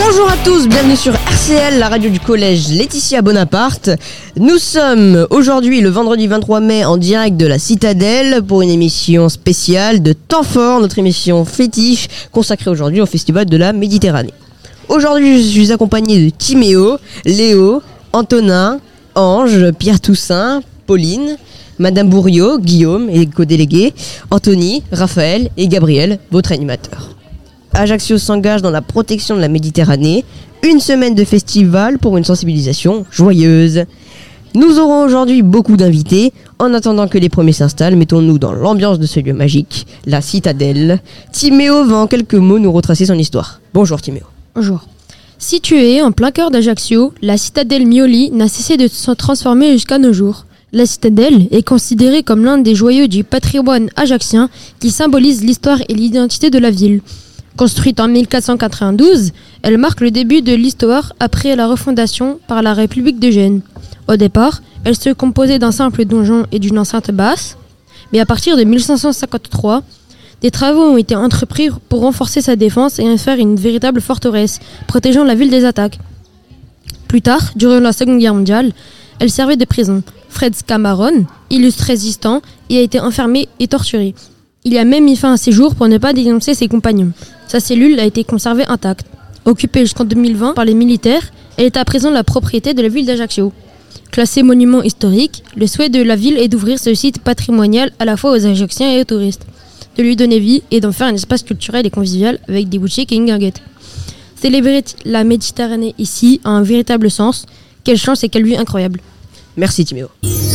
Bonjour à tous, bienvenue sur RCL, la radio du collège Laetitia Bonaparte. Nous sommes aujourd'hui le vendredi 23 mai en direct de la Citadelle pour une émission spéciale de Temps Fort, notre émission fétiche consacrée aujourd'hui au Festival de la Méditerranée. Aujourd'hui, je suis accompagné de Timéo, Léo, Antonin, Ange, Pierre Toussaint, Pauline, Madame Bourriot, Guillaume et les co-délégués, Anthony, Raphaël et Gabriel, votre animateur. Ajaccio s'engage dans la protection de la Méditerranée. Une semaine de festival pour une sensibilisation joyeuse. Nous aurons aujourd'hui beaucoup d'invités. En attendant que les premiers s'installent, mettons-nous dans l'ambiance de ce lieu magique, la Citadelle. Timéo va en quelques mots nous retracer son histoire. Bonjour Timéo. Bonjour. Située en plein cœur d'Ajaccio, la Citadelle Mioli n'a cessé de se transformer jusqu'à nos jours. La Citadelle est considérée comme l'un des joyaux du patrimoine ajaccien qui symbolise l'histoire et l'identité de la ville. Construite en 1492, elle marque le début de l'histoire après la refondation par la République de Gênes. Au départ, elle se composait d'un simple donjon et d'une enceinte basse, mais à partir de 1553, des travaux ont été entrepris pour renforcer sa défense et en faire une véritable forteresse, protégeant la ville des attaques. Plus tard, durant la Seconde Guerre mondiale, elle servait de prison. Fred Cameron, illustre résistant, y a été enfermé et torturé. Il a même mis fin à ses jours pour ne pas dénoncer ses compagnons. Sa cellule a été conservée intacte. Occupée jusqu'en 2020 par les militaires, elle est à présent la propriété de la ville d'Ajaccio. Classée monument historique, le souhait de la ville est d'ouvrir ce site patrimonial à la fois aux Ajacciens et aux touristes, de lui donner vie et d'en faire un espace culturel et convivial avec des boutiques et une guinguette. Célébrer la Méditerranée ici a un véritable sens. Quelle chance et quelle vue incroyable. Merci Timéo.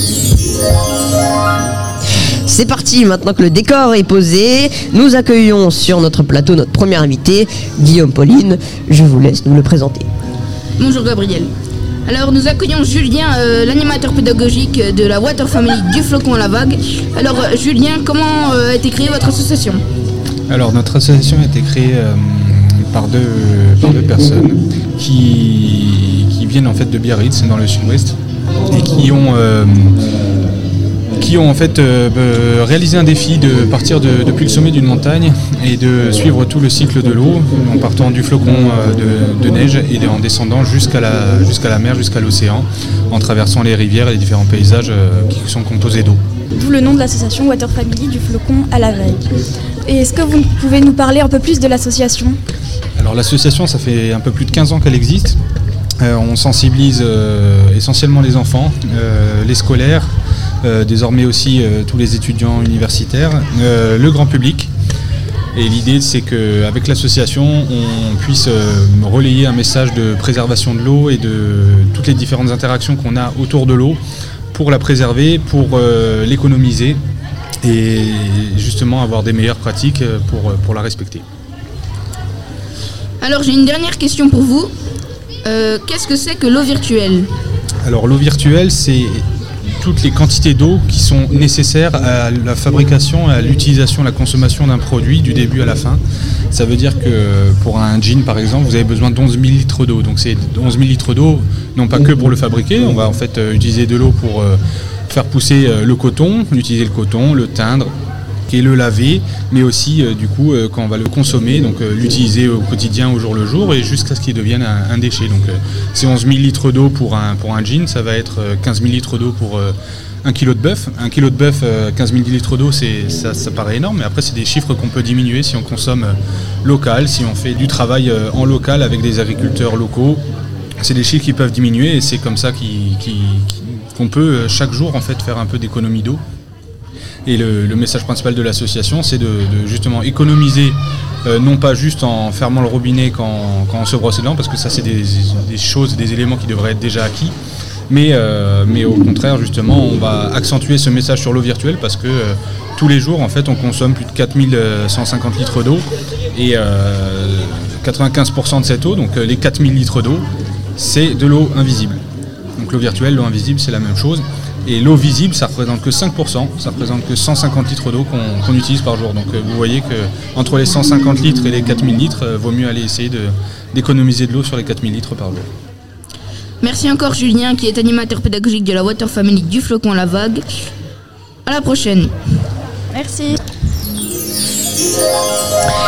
C'est parti, maintenant que le décor est posé, nous accueillons sur notre plateau notre premier invité, Guillaume Pauline. Je vous laisse nous le présenter. Bonjour Gabriel. Alors nous accueillons Julien, l'animateur pédagogique de la Water Family du Flocon à la Vague. Alors Julien, comment a été créée votre association ? Alors notre association a été créée par deux personnes qui viennent en fait de Biarritz, dans le sud-ouest, et qui ont en fait réalisé un défi de partir depuis le sommet d'une montagne et de suivre tout le cycle de l'eau en partant du flocon de neige et en descendant jusqu'à la mer, jusqu'à l'océan, en traversant les rivières et les différents paysages qui sont composés d'eau. D'où le nom de l'association Water Family du Flocon à la Vague. Et est-ce que vous pouvez nous parler un peu plus de l'association ? Alors l'association, ça fait un peu plus de 15 ans qu'elle existe. On sensibilise essentiellement les enfants, les scolaires, désormais aussi tous les étudiants universitaires, le grand public. Et l'idée, c'est qu'avec l'association, on puisse relayer un message de préservation de l'eau et de toutes les différentes interactions qu'on a autour de l'eau pour la préserver, pour l'économiser et justement avoir des meilleures pratiques pour la respecter. Alors j'ai une dernière question pour vous. Qu'est-ce que c'est que l'eau virtuelle ? Alors l'eau virtuelle, c'est toutes les quantités d'eau qui sont nécessaires à la fabrication, à l'utilisation, à la consommation d'un produit du début à la fin. Ça veut dire que pour un jean par exemple, vous avez besoin d'11 000 litres d'eau. Donc c'est 11 000 litres d'eau, non pas que pour le fabriquer, on va en fait utiliser de l'eau pour faire pousser le coton, utiliser le coton, le teindre et le laver, mais aussi du coup quand on va le consommer, donc l'utiliser au quotidien, au jour le jour, et jusqu'à ce qu'il devienne un déchet. Donc c'est 11 000 litres d'eau pour un jean, ça va être 15 000 litres d'eau pour 1 kilo de bœuf. 1 kilo de bœuf, 15 000 litres d'eau, ça paraît énorme, mais après c'est des chiffres qu'on peut diminuer si on consomme local, si on fait du travail en local avec des agriculteurs locaux. C'est des chiffres qui peuvent diminuer et c'est comme ça qu'on peut chaque jour en fait faire un peu d'économie d'eau. Et le message principal de l'association, c'est de justement économiser, non pas juste en fermant le robinet quand on se brosse les dents, parce que ça c'est des choses, des éléments qui devraient être déjà acquis, mais au contraire justement on va accentuer ce message sur l'eau virtuelle parce que tous les jours en fait on consomme plus de 4150 litres d'eau et 95% de cette eau, donc les 4000 litres d'eau, c'est de l'eau invisible. Donc l'eau virtuelle, l'eau invisible, c'est la même chose. Et l'eau visible, ça représente que 5%, ça représente que 150 litres d'eau qu'on utilise par jour. Donc vous voyez qu'entre les 150 litres et les 4000 litres, vaut mieux aller essayer d'économiser de l'eau sur les 4000 litres par jour. Merci encore Julien, qui est animateur pédagogique de la Water Family du Flocon à la Vague. À la prochaine. Merci.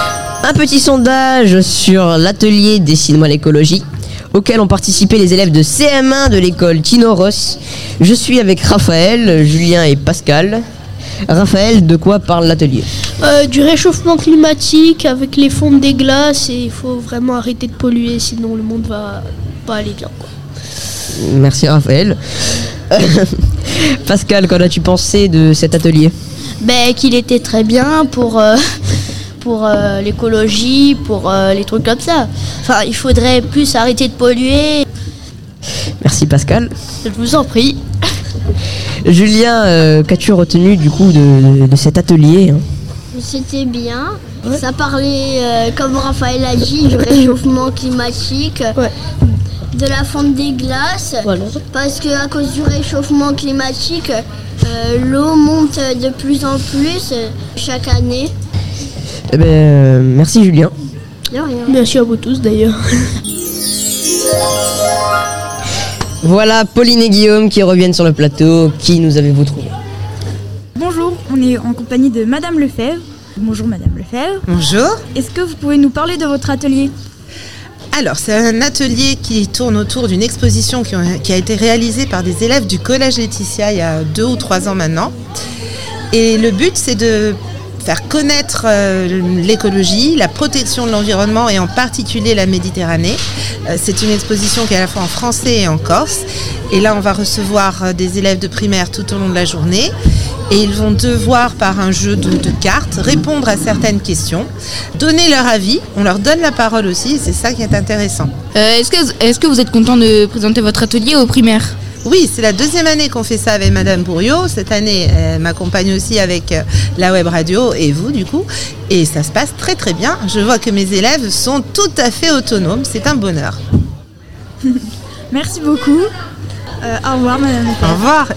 Un petit sondage sur l'atelier Dessine-moi l'écologie, auquel ont participé les élèves de CM1 de l'école Tino Ross. Je suis avec Raphaël, Julien et Pascal. Raphaël, de quoi parle l'atelier ? Du réchauffement climatique avec les fonds des glaces, et il faut vraiment arrêter de polluer, sinon le monde va pas aller bien, quoi. Merci Raphaël. Pascal, qu'en as-tu pensé de cet atelier ? Qu'il était très bien pour l'écologie, pour les trucs comme ça. Enfin, il faudrait plus arrêter de polluer. Merci Pascal. Je vous en prie. Julien, qu'as-tu retenu du coup de cet atelier ? C'était bien. Ouais. Ça parlait, comme Raphaël a dit, du réchauffement climatique, de la fonte des glaces. Voilà. Parce qu'à cause du réchauffement climatique, l'eau monte de plus en plus chaque année. Merci Julien. De rien. Merci à vous tous d'ailleurs. Voilà Pauline et Guillaume qui reviennent sur le plateau. Qui nous avez-vous trouvé ? Bonjour, on est en compagnie de Madame Lefebvre. Bonjour Madame Lefebvre. Bonjour. Est-ce que vous pouvez nous parler de votre atelier ? Alors, c'est un atelier qui tourne autour d'une exposition qui a été réalisée par des élèves du collège Laetitia il y a 2 ou 3 ans maintenant. Et le but, c'est de faire connaître l'écologie, la protection de l'environnement et en particulier la Méditerranée. C'est une exposition qui est à la fois en français et en corse. Et là, on va recevoir des élèves de primaire tout au long de la journée. Et ils vont devoir, par un jeu de cartes, répondre à certaines questions, donner leur avis. On leur donne la parole aussi, et c'est ça qui est intéressant. Est-ce que vous êtes content de présenter votre atelier aux primaires ? Oui, c'est la 2e année qu'on fait ça avec Madame Bourriot. Cette année, elle m'accompagne aussi avec la web radio et vous, du coup. Et ça se passe très très bien. Je vois que mes élèves sont tout à fait autonomes. C'est un bonheur. Merci beaucoup. Au revoir, Madame. Au revoir.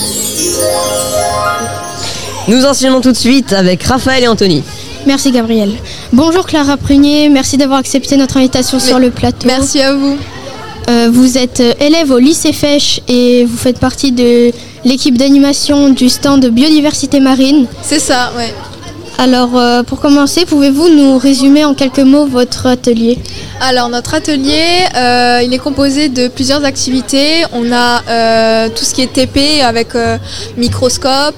Nous enchaînons tout de suite avec Raphaël et Anthony. Merci Gabriel. Bonjour Clara Prunier, merci d'avoir accepté notre invitation sur le plateau. Merci à vous. Vous êtes élève au lycée Fèche et vous faites partie de l'équipe d'animation du stand de biodiversité marine. C'est ça, ouais. Alors, pour commencer, pouvez-vous nous résumer en quelques mots votre atelier ? Alors, notre atelier, il est composé de plusieurs activités. On a tout ce qui est TP avec microscope.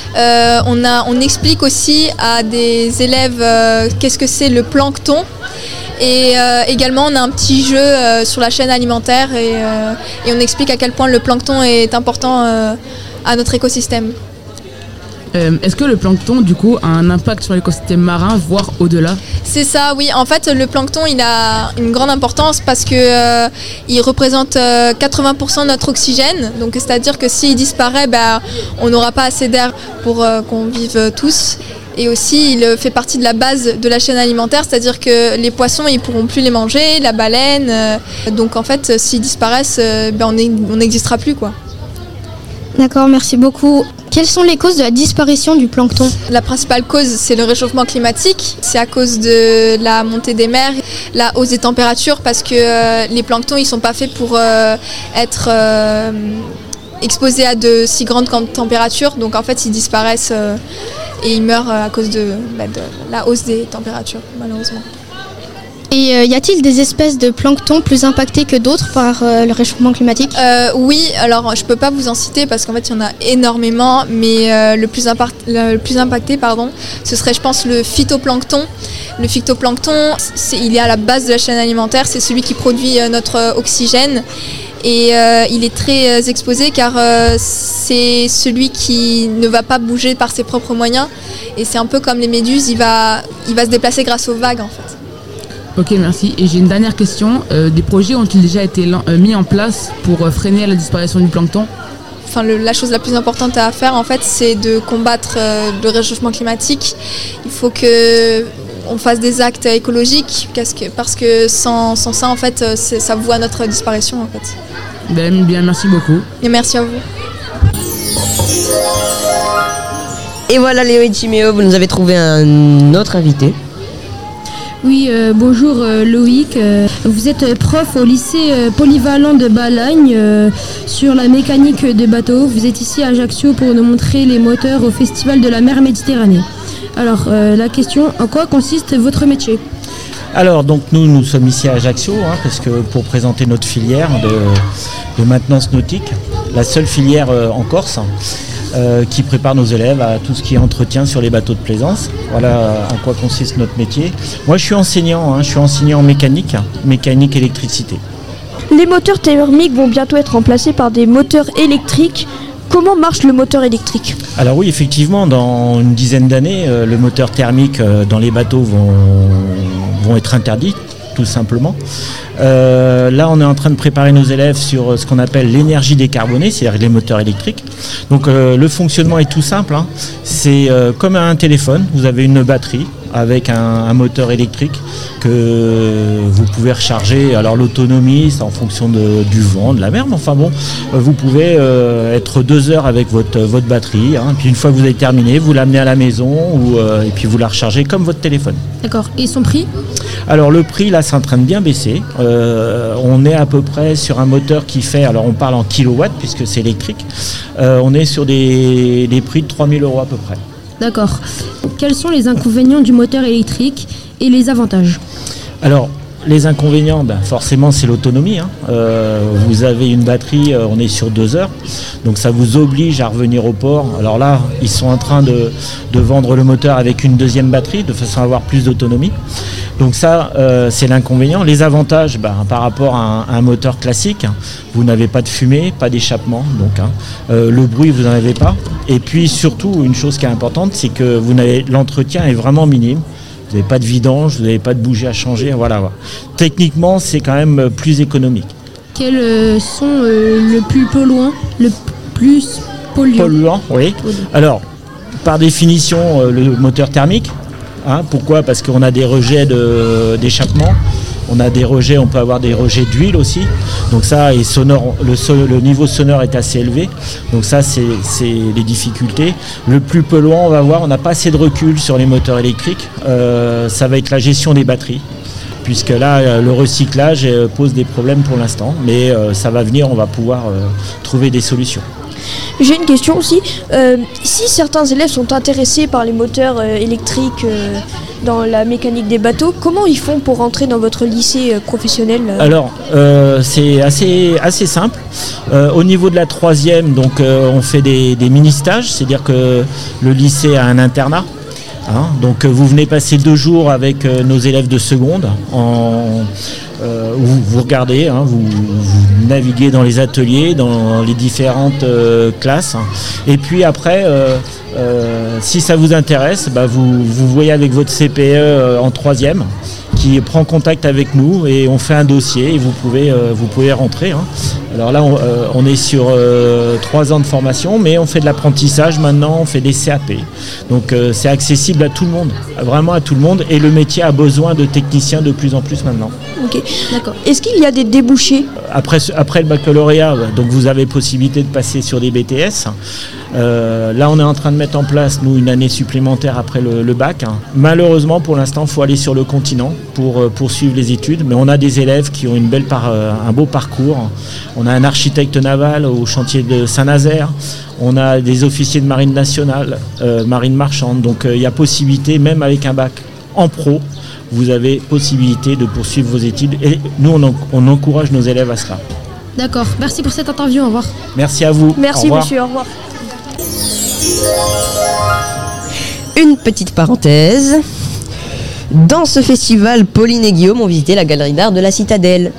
On explique aussi à des élèves qu'est-ce que c'est le plancton. Et également, on a un petit jeu sur la chaîne alimentaire et on explique à quel point le plancton est important à notre écosystème. Est-ce que le plancton, du coup, a un impact sur l'écosystème marin, voire au-delà ? C'est ça, oui. En fait, le plancton, il a une grande importance parce que il représente 80% de notre oxygène. Donc, c'est-à-dire que s'il disparaît, on n'aura pas assez d'air pour qu'on vive tous. Et aussi, il fait partie de la base de la chaîne alimentaire, c'est-à-dire que les poissons, ils pourront plus les manger, la baleine. Donc, en fait, s'ils disparaissent, on n'existera plus, quoi. D'accord, merci beaucoup. Quelles sont les causes de la disparition du plancton ? La principale cause, c'est le réchauffement climatique. C'est à cause de la montée des mers, la hausse des températures, parce que les planctons, ils ne sont pas faits pour être exposés à de si grandes températures. Donc en fait, ils disparaissent et ils meurent à cause de la hausse des températures, malheureusement. Et y a-t-il des espèces de plancton plus impactées que d'autres par le réchauffement climatique ? Oui, alors je peux pas vous en citer parce qu'en fait il y en a énormément, mais le plus impacté, ce serait je pense le phytoplancton. Le phytoplancton, il est à la base de la chaîne alimentaire, c'est celui qui produit notre oxygène. Et il est très exposé car c'est celui qui ne va pas bouger par ses propres moyens. Et c'est un peu comme les méduses, il va se déplacer grâce aux vagues en fait. Ok, merci. Et j'ai une dernière question. Des projets ont-ils déjà été mis en place pour freiner la disparition du plancton ? Enfin, la chose la plus importante à faire, en fait, c'est de combattre le réchauffement climatique. Il faut qu'on fasse des actes écologiques parce que sans ça, en fait, ça voue à notre disparition, en fait. Bien, merci beaucoup. Et merci à vous. Et voilà Léo et Timéo, vous nous avez trouvé un autre invité. Oui, bonjour Loïc. Vous êtes prof au lycée polyvalent de Balagne sur la mécanique des bateaux. Vous êtes ici à Ajaccio pour nous montrer les moteurs au Festival de la mer Méditerranée. Alors, la question, en quoi consiste votre métier ? Alors, donc nous sommes ici à Ajaccio, parce que pour présenter notre filière de maintenance nautique, la seule filière en Corse, qui prépare nos élèves à tout ce qui est entretien sur les bateaux de plaisance. Voilà en quoi consiste notre métier. Moi, je suis enseignant en mécanique électricité. Les moteurs thermiques vont bientôt être remplacés par des moteurs électriques. Comment marche le moteur électrique ? Alors oui, effectivement, dans une dizaine d'années, le moteur thermique dans les bateaux vont être interdits, tout simplement. Là, on est en train de préparer nos élèves sur ce qu'on appelle l'énergie décarbonée, c'est-à-dire les moteurs électriques. Donc le fonctionnement est tout simple. C'est comme un téléphone, vous avez une batterie avec un moteur électrique que vous pouvez recharger. Alors l'autonomie, c'est en fonction du vent, de la mer, mais enfin bon, vous pouvez être 2 heures avec votre batterie, puis une fois que vous avez terminé, vous l'amenez à la maison et puis vous la rechargez comme votre téléphone. D'accord, et son prix ? Alors le prix là c'est en train de bien baisser, on est à peu près sur un moteur qui fait, alors on parle en kilowatts puisque c'est électrique, on est sur des prix de 3 000 € à peu près. D'accord. Quels sont les inconvénients du moteur électrique et les avantages ? Alors, les inconvénients, forcément, c'est l'autonomie. Vous avez une batterie, on est sur 2 heures, donc ça vous oblige à revenir au port. Alors là, ils sont en train de vendre le moteur avec une deuxième batterie, de façon à avoir plus d'autonomie. Donc ça, c'est l'inconvénient. Les avantages, par rapport à un moteur classique, vous n'avez pas de fumée, pas d'échappement, donc le bruit, vous n'en avez pas. Et puis surtout, une chose qui est importante, c'est que l'entretien est vraiment minime. Vous n'avez pas de vidange, vous n'avez pas de bougie à changer, voilà. Techniquement, c'est quand même plus économique. Quels sont le plus polluant, le plus polluant ? Polluant, oui. Alors, par définition, le moteur thermique. Pourquoi ? Parce qu'on a des rejets d'échappement. On peut avoir des rejets d'huile aussi. Donc ça, et sonore, le niveau sonore est assez élevé. Donc ça, c'est les difficultés. Le plus polluant, on va voir, on n'a pas assez de recul sur les moteurs électriques. Ça va être la gestion des batteries. Puisque là, le recyclage pose des problèmes pour l'instant. Mais ça va venir, on va pouvoir trouver des solutions. J'ai une question aussi. Si certains élèves sont intéressés par les moteurs électriques dans la mécanique des bateaux, comment ils font pour rentrer dans votre lycée professionnel ? Alors, c'est assez simple. Au niveau de la 3e, donc, on fait des mini-stages, c'est-à-dire que le lycée a un internat. Donc vous venez passer 2 jours avec nos élèves de seconde où vous regardez, vous naviguez dans les ateliers, dans les différentes classes. Et puis après, si ça vous intéresse, vous voyez avec votre CPE en 3e qui prend contact avec nous et on fait un dossier et vous pouvez rentrer. Alors là, on est sur 3 ans de formation, mais on fait de l'apprentissage maintenant, on fait des CAP. Donc c'est accessible à tout le monde, vraiment à tout le monde, et le métier a besoin de techniciens de plus en plus maintenant. Ok, d'accord. Est-ce qu'il y a des débouchés ? Après le baccalauréat, donc vous avez possibilité de passer sur des BTS. Là, on est en train de mettre en place, nous, une année supplémentaire après le bac. Malheureusement, pour l'instant, il faut aller sur le continent pour poursuivre les études. Mais on a des élèves qui ont un beau parcours. On a un architecte naval au chantier de Saint-Nazaire. On a des officiers de marine nationale, marine marchande. Donc, il y a possibilité, même avec un bac en pro, vous avez possibilité de poursuivre vos études. Et nous, on encourage nos élèves à cela. D'accord. Merci pour cette interview. Au revoir. Merci à vous. Merci, monsieur. Au revoir. Une petite parenthèse. Dans ce festival, Pauline et Guillaume ont visité la galerie d'art de la Citadelle.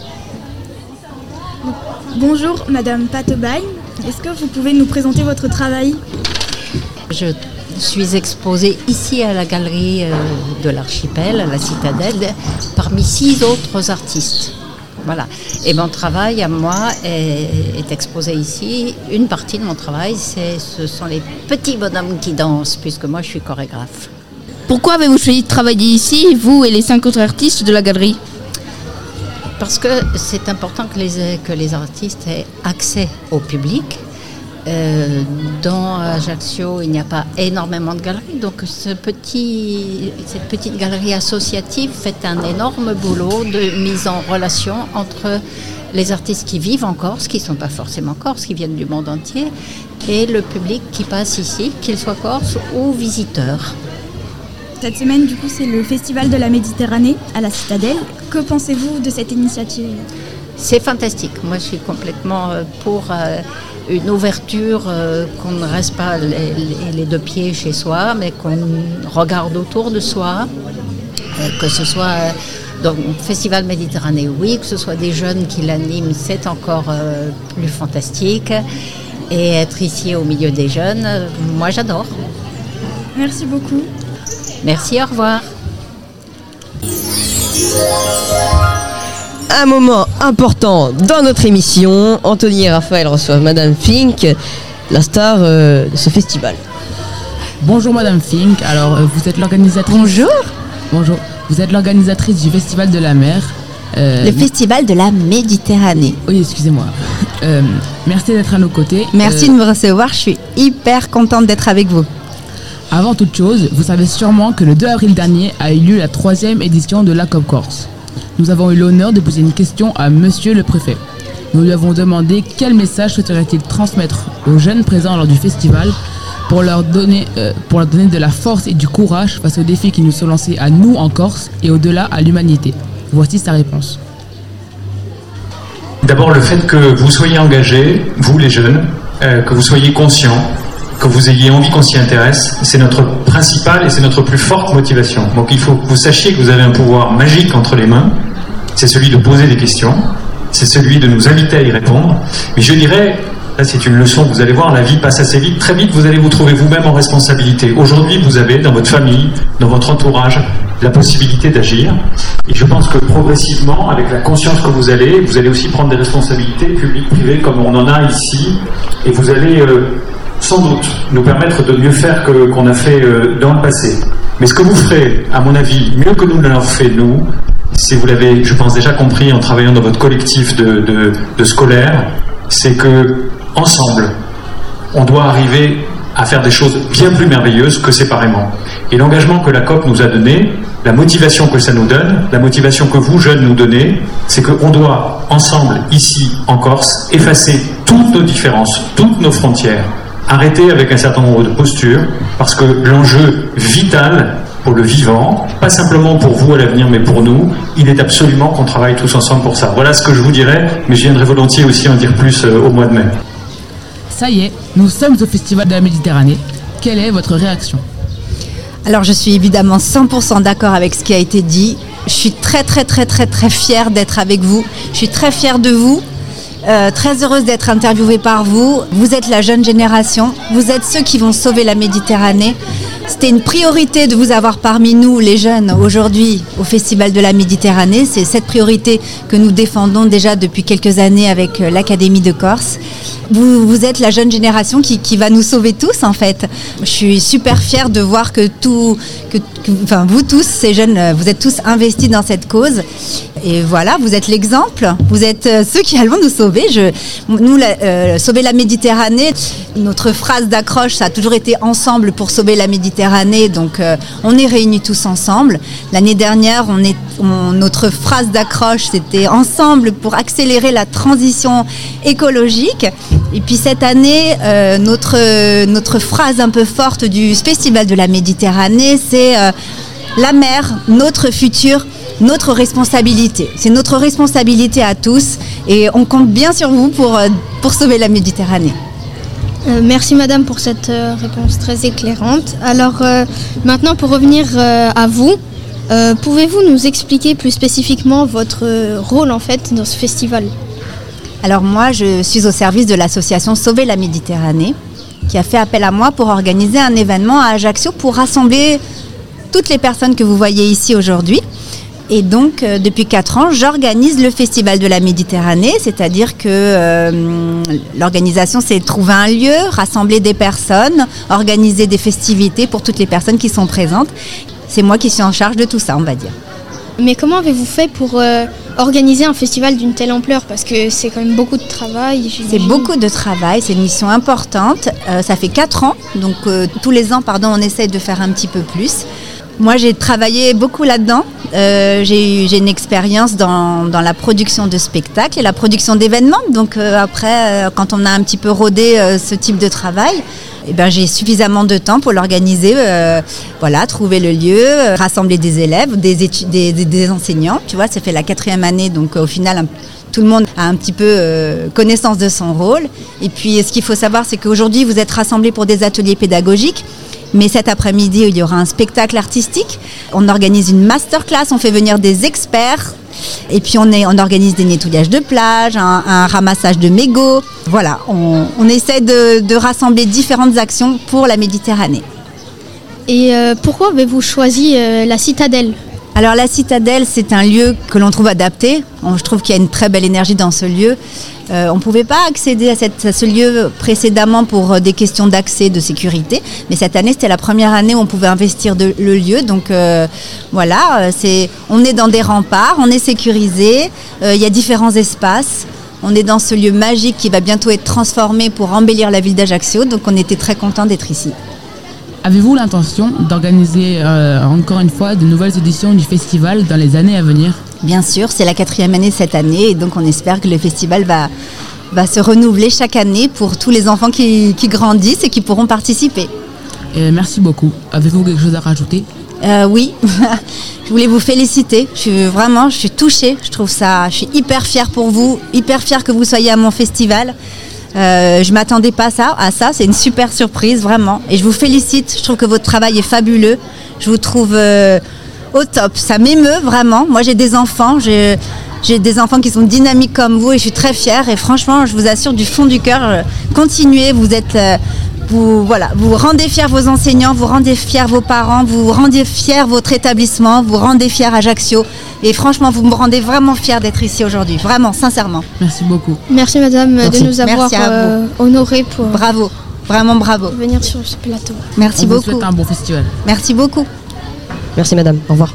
Bonjour, Madame Patebagne. Est-ce que vous pouvez nous présenter votre travail ? Je suis exposée ici à la galerie de l'Archipel, à la Citadelle, parmi 6 autres artistes. Voilà. Et mon travail à moi est exposé ici. Une partie de mon travail, ce sont les petits bonhommes qui dansent, puisque moi je suis chorégraphe. Pourquoi avez-vous choisi de travailler ici, vous et les 5 autres artistes de la galerie ? Parce que c'est important que les artistes aient accès au public. Dans Ajaccio, il n'y a pas énormément de galeries, donc cette petite galerie associative fait un énorme boulot de mise en relation entre les artistes qui vivent en Corse, qui ne sont pas forcément corses, qui viennent du monde entier, et le public qui passe ici, qu'il soit corse ou visiteur. Cette semaine, du coup, c'est le Festival de la Méditerranée à la Citadelle. Que pensez-vous de cette initiative ? C'est fantastique. Moi, je suis complètement pour une ouverture, qu'on ne reste pas les deux pieds chez soi, mais qu'on regarde autour de soi, que ce soit donc Festival Méditerranée, oui, que ce soit des jeunes qui l'animent, c'est encore plus fantastique. Et être ici au milieu des jeunes, moi j'adore. Merci beaucoup. Merci, au revoir. Un moment important dans notre émission. Anthony et Raphaël reçoivent Madame Fink, la star de ce festival. Bonjour Madame Fink, alors vous êtes l'organisatrice... Bonjour, vous êtes l'organisatrice du Festival de la mer. Le Festival de la Méditerranée. Oui, excusez-moi. Merci d'être à nos côtés. Merci de me recevoir, je suis hyper contente d'être avec vous. Avant toute chose, vous savez sûrement que le 2 avril dernier a eu lieu la 3e édition de la COP Corse. Nous avons eu l'honneur de poser une question à Monsieur le Préfet. Nous lui avons demandé quel message souhaiterait-il transmettre aux jeunes présents lors du festival pour leur donner de la force et du courage face aux défis qui nous sont lancés à nous en Corse et au-delà à l'humanité. Voici sa réponse. D'abord, le fait que vous soyez engagés, vous les jeunes, que vous soyez conscients, que vous ayez envie qu'on s'y intéresse, c'est notre principale et c'est notre plus forte motivation. Donc il faut que vous sachiez que vous avez un pouvoir magique entre les mains, c'est celui de poser des questions, c'est celui de nous inviter à y répondre. Mais je dirais, là c'est une leçon, vous allez voir, la vie passe assez vite, très vite vous allez vous trouver vous-même en responsabilité. Aujourd'hui vous avez dans votre famille, dans votre entourage, la possibilité d'agir. Et je pense que progressivement, avec la conscience que vous allez aussi prendre des responsabilités publiques, privées, comme on en a ici, et vous allez sans doute nous permettre de mieux faire qu'on a fait dans le passé. Mais ce que vous ferez, à mon avis, mieux que nous l'avons fait nous, c'est, vous l'avez, je pense, déjà compris en travaillant dans votre collectif de scolaires, c'est que ensemble, on doit arriver à faire des choses bien plus merveilleuses que séparément. Et l'engagement que la COP nous a donné, la motivation que ça nous donne, la motivation que vous, jeunes, nous donnez, c'est qu'on doit, ensemble, ici, en Corse, effacer toutes nos différences, toutes nos frontières, arrêter avec un certain nombre de postures, parce que l'enjeu vital pour le vivant, pas simplement pour vous à l'avenir, mais pour nous, il est absolument qu'on travaille tous ensemble pour ça. Voilà ce que je vous dirais, mais je viendrai volontiers aussi en dire plus au mois de mai. Ça y est, nous sommes au Festival de la Méditerranée. Quelle est votre réaction ? Alors je suis évidemment 100% d'accord avec ce qui a été dit. Je suis très fière d'être avec vous. Je suis très fière de vous. Très heureuse d'être interviewée par vous. Vous êtes la jeune génération. Vous êtes ceux qui vont sauver la Méditerranée. C'était une priorité de vous avoir parmi nous, les jeunes, aujourd'hui au Festival de la Méditerranée. C'est cette priorité que nous défendons déjà depuis quelques années avec l'Académie de Corse. Vous êtes la jeune génération qui va nous sauver tous, en fait. Je suis super fière de voir que vous tous, ces jeunes, vous êtes tous investis dans cette cause. Et voilà, vous êtes l'exemple. Vous êtes ceux qui allons nous sauver. Sauver la Méditerranée, notre phrase d'accroche, ça a toujours été ensemble pour sauver la Méditerranée. Donc, on est réunis tous ensemble. L'année dernière, notre phrase d'accroche, c'était ensemble pour accélérer la transition écologique. Et puis cette année, notre phrase un peu forte du Festival de la Méditerranée, c'est la mer, notre futur, notre responsabilité. C'est notre responsabilité à tous et on compte bien sur vous pour sauver la Méditerranée. Merci Madame pour cette réponse très éclairante. Alors maintenant pour revenir à vous, pouvez-vous nous expliquer plus spécifiquement votre rôle en fait dans ce festival ? Alors moi, je suis au service de l'association Sauver la Méditerranée, qui a fait appel à moi pour organiser un événement à Ajaccio pour rassembler toutes les personnes que vous voyez ici aujourd'hui. Et donc, depuis 4 ans, j'organise le Festival de la Méditerranée, c'est-à-dire que l'organisation, c'est trouver un lieu, rassembler des personnes, organiser des festivités pour toutes les personnes qui sont présentes. C'est moi qui suis en charge de tout ça, on va dire. Mais comment avez-vous fait pour organiser un festival d'une telle ampleur ? Parce que c'est quand même beaucoup de travail. C'est beaucoup de travail, c'est une mission importante. Ça fait 4 ans, donc tous les ans, on essaye de faire un petit peu plus. Moi, j'ai travaillé beaucoup là-dedans. J'ai une expérience dans la production de spectacles et la production d'événements. Donc après, quand on a un petit peu rodé ce type de travail, j'ai suffisamment de temps pour l'organiser, trouver le lieu, rassembler des élèves, des enseignants. Tu vois, ça fait la 4e année, donc au final, tout le monde a un petit peu connaissance de son rôle. Et puis, ce qu'il faut savoir, c'est qu'aujourd'hui, vous êtes rassemblés pour des ateliers pédagogiques. Mais cet après-midi, il y aura un spectacle artistique. On organise une masterclass, on fait venir des experts. Et puis, on organise des nettoyages de plage, un ramassage de mégots. Voilà, on essaie de rassembler différentes actions pour la Méditerranée. Et pourquoi avez-vous choisi la Citadelle ? Alors la Citadelle, c'est un lieu que l'on trouve adapté. Je trouve qu'il y a une très belle énergie dans ce lieu. On ne pouvait pas accéder à ce lieu précédemment pour des questions d'accès, de sécurité. Mais cette année, c'était la première année où on pouvait investir le lieu. Donc on est dans des remparts, on est sécurisé. Il y a différents espaces. On est dans ce lieu magique qui va bientôt être transformé pour embellir la ville d'Ajaccio. Donc on était très contents d'être ici. Avez-vous l'intention d'organiser encore une fois de nouvelles éditions du festival dans les années à venir ? Bien sûr, c'est la 4e année cette année et donc on espère que le festival va se renouveler chaque année pour tous les enfants qui grandissent et qui pourront participer. Merci beaucoup. Avez-vous quelque chose à rajouter ? Oui, je voulais vous féliciter. Je suis touchée. Je suis hyper fière pour vous, hyper fière que vous soyez à mon festival. Je m'attendais pas à ça, c'est une super surprise vraiment et je vous félicite, je trouve que votre travail est fabuleux, je vous trouve au top, ça m'émeut vraiment. Moi j'ai des enfants, j'ai des enfants qui sont dynamiques comme vous et je suis très fière et franchement je vous assure du fond du cœur, continuez, vous rendez fiers vos enseignants, vous rendez fiers vos parents, vous rendez fiers votre établissement, vous rendez fiers Ajaccio. Et franchement, vous me rendez vraiment fiers d'être ici aujourd'hui. Vraiment, sincèrement. Merci beaucoup. Merci madame de nous avoir honorés pour... Bravo, vraiment bravo. Venir sur ce plateau. Merci beaucoup. On vous souhaite un bon festival. Merci beaucoup. Merci madame, au revoir.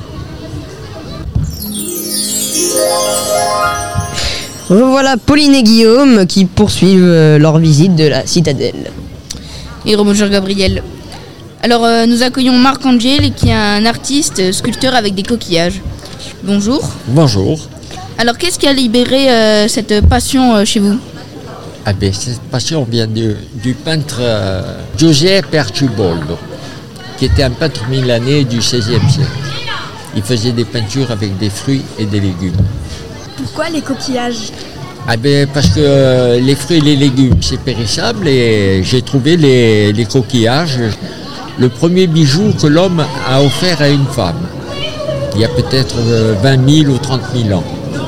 Revoilà Pauline et Guillaume qui poursuivent leur visite de la Citadelle. Et rebonjour Gabriel. Alors nous accueillons Marc-Angèle qui est un artiste sculpteur avec des coquillages. Bonjour. Bonjour. Alors qu'est-ce qui a libéré cette passion chez vous ? Cette passion vient du peintre Giuseppe Arciboldo, qui était un peintre milanais du XVIe siècle. Il faisait des peintures avec des fruits et des légumes. Pourquoi les coquillages ? Parce que les fruits et les légumes, c'est périssable et j'ai trouvé les coquillages le premier bijou que l'homme a offert à une femme. Il y a peut-être 20 000 ou 30 000 ans.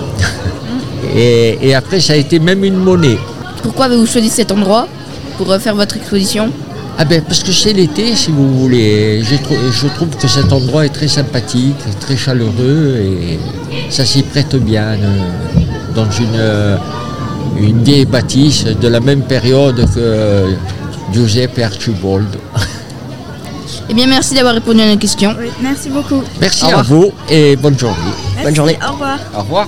Et après, ça a été même une monnaie. Pourquoi avez-vous choisi cet endroit pour faire votre exposition ? Parce que c'est l'été, si vous voulez. Je trouve que cet endroit est très sympathique, très chaleureux et ça s'y prête bien dans une vieille bâtisse de la même période que Giuseppe Arciboldo. Eh bien, merci d'avoir répondu à nos questions. Oui, merci beaucoup. Merci à vous et bonne journée. Merci, bonne journée. Au revoir. Au revoir.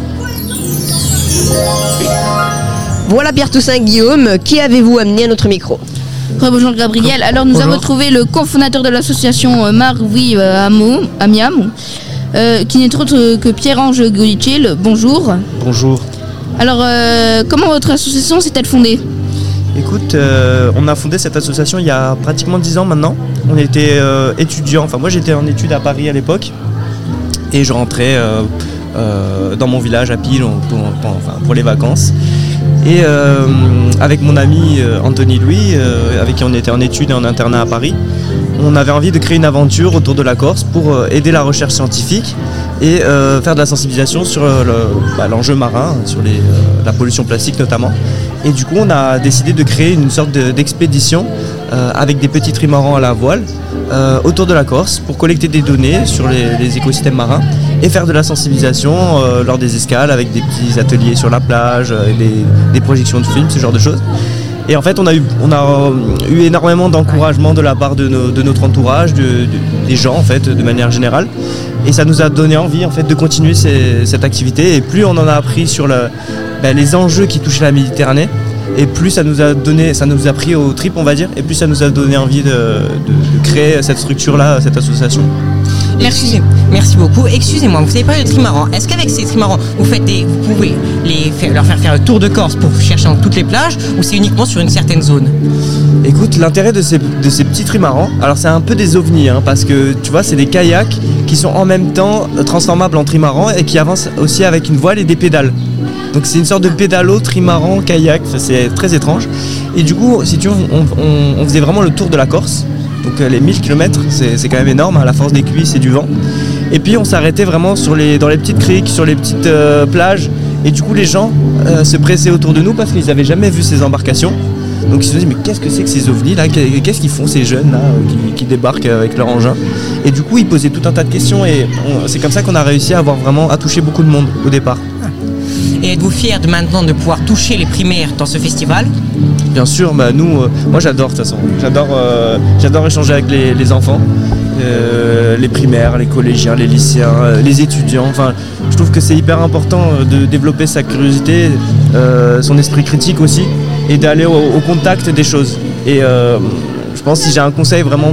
Voilà Pierre Toussaint Guillaume, qui avez-vous amené à notre micro ? Bonjour Gabriel. Alors nous avons trouvé le cofondateur de l'association Marvi Amiam, qui n'est autre que Pierre-Ange Golicel. Bonjour. Bonjour. Alors comment votre association s'est-elle fondée ? Écoute, on a fondé cette association il y a pratiquement 10 ans maintenant. On était étudiants, enfin moi j'étais en études à Paris à l'époque et je rentrais dans mon village à Pile pour les vacances. Et avec mon ami Anthony Louis, avec qui on était en études et en internat à Paris, on avait envie de créer une aventure autour de la Corse pour aider la recherche scientifique et faire de la sensibilisation sur l'enjeu marin, sur la pollution plastique notamment. Et du coup, on a décidé de créer une sorte d'expédition avec des petits trimarans à la voile autour de la Corse pour collecter des données sur les écosystèmes marins et faire de la sensibilisation lors des escales avec des petits ateliers sur la plage, des projections de films, ce genre de choses. Et en fait, on a eu énormément d'encouragement de la part de notre entourage, des gens en fait, de manière générale. Et ça nous a donné envie en fait de continuer cette activité. Et plus on en a appris sur les enjeux qui touchaient la Méditerranée, et plus ça nous a pris au trip, on va dire, et plus ça nous a donné envie de créer cette structure-là, cette association. Merci beaucoup. Excusez-moi, vous avez parlé de trimarans. Est-ce qu'avec ces trimarans, vous pouvez leur faire le tour de Corse pour chercher dans toutes les plages, ou c'est uniquement sur une certaine zone? Écoute, l'intérêt de ces petits trimarans, alors c'est un peu des ovnis, parce que tu vois, c'est des kayaks qui sont en même temps transformables en trimarans et qui avancent aussi avec une voile et des pédales. Donc c'est une sorte de pédalo, trimaran, kayak, c'est très étrange. Et du coup, si tu veux, on faisait vraiment le tour de la Corse. Donc les 1000 km, c'est quand même énorme, à la force des cuisses et du vent. Et puis on s'arrêtait vraiment dans les petites criques, sur les petites plages. Et du coup les gens se pressaient autour de nous parce qu'ils n'avaient jamais vu ces embarcations. Donc ils se disaient mais qu'est-ce que c'est que ces ovnis là? Qu'est-ce qu'ils font ces jeunes là qui débarquent avec leur engin? Et du coup ils posaient tout un tas de questions et c'est comme ça qu'on a réussi à toucher beaucoup de monde au départ. Et êtes-vous fiers maintenant de pouvoir toucher les primaires dans ce festival? Bien sûr, moi j'adore de toute façon. J'adore échanger avec les enfants, les primaires, les collégiens, les lycéens, les étudiants. Enfin, je trouve que c'est hyper important de développer sa curiosité, son esprit critique aussi, et d'aller au contact des choses. Et je pense que si j'ai un conseil vraiment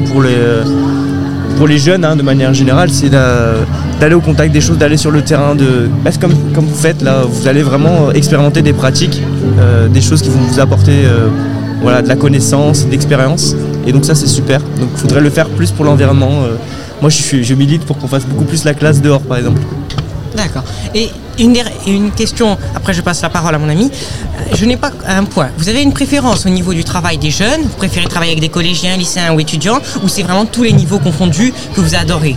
pour les jeunes, de manière générale, c'est d'aller au contact des choses, d'aller sur le terrain, comme vous faites là, vous allez vraiment expérimenter des pratiques, des choses qui vont vous apporter de la connaissance, de l'expérience. Et donc ça c'est super. Donc il faudrait le faire plus pour l'environnement. Moi je milite pour qu'on fasse beaucoup plus la classe dehors par exemple. D'accord. Et une question, après je passe la parole à mon ami. Je n'ai pas un point. Vous avez une préférence au niveau du travail des jeunes? Vous préférez travailler avec des collégiens, lycéens ou étudiants? Ou c'est vraiment tous les niveaux confondus que vous adorez?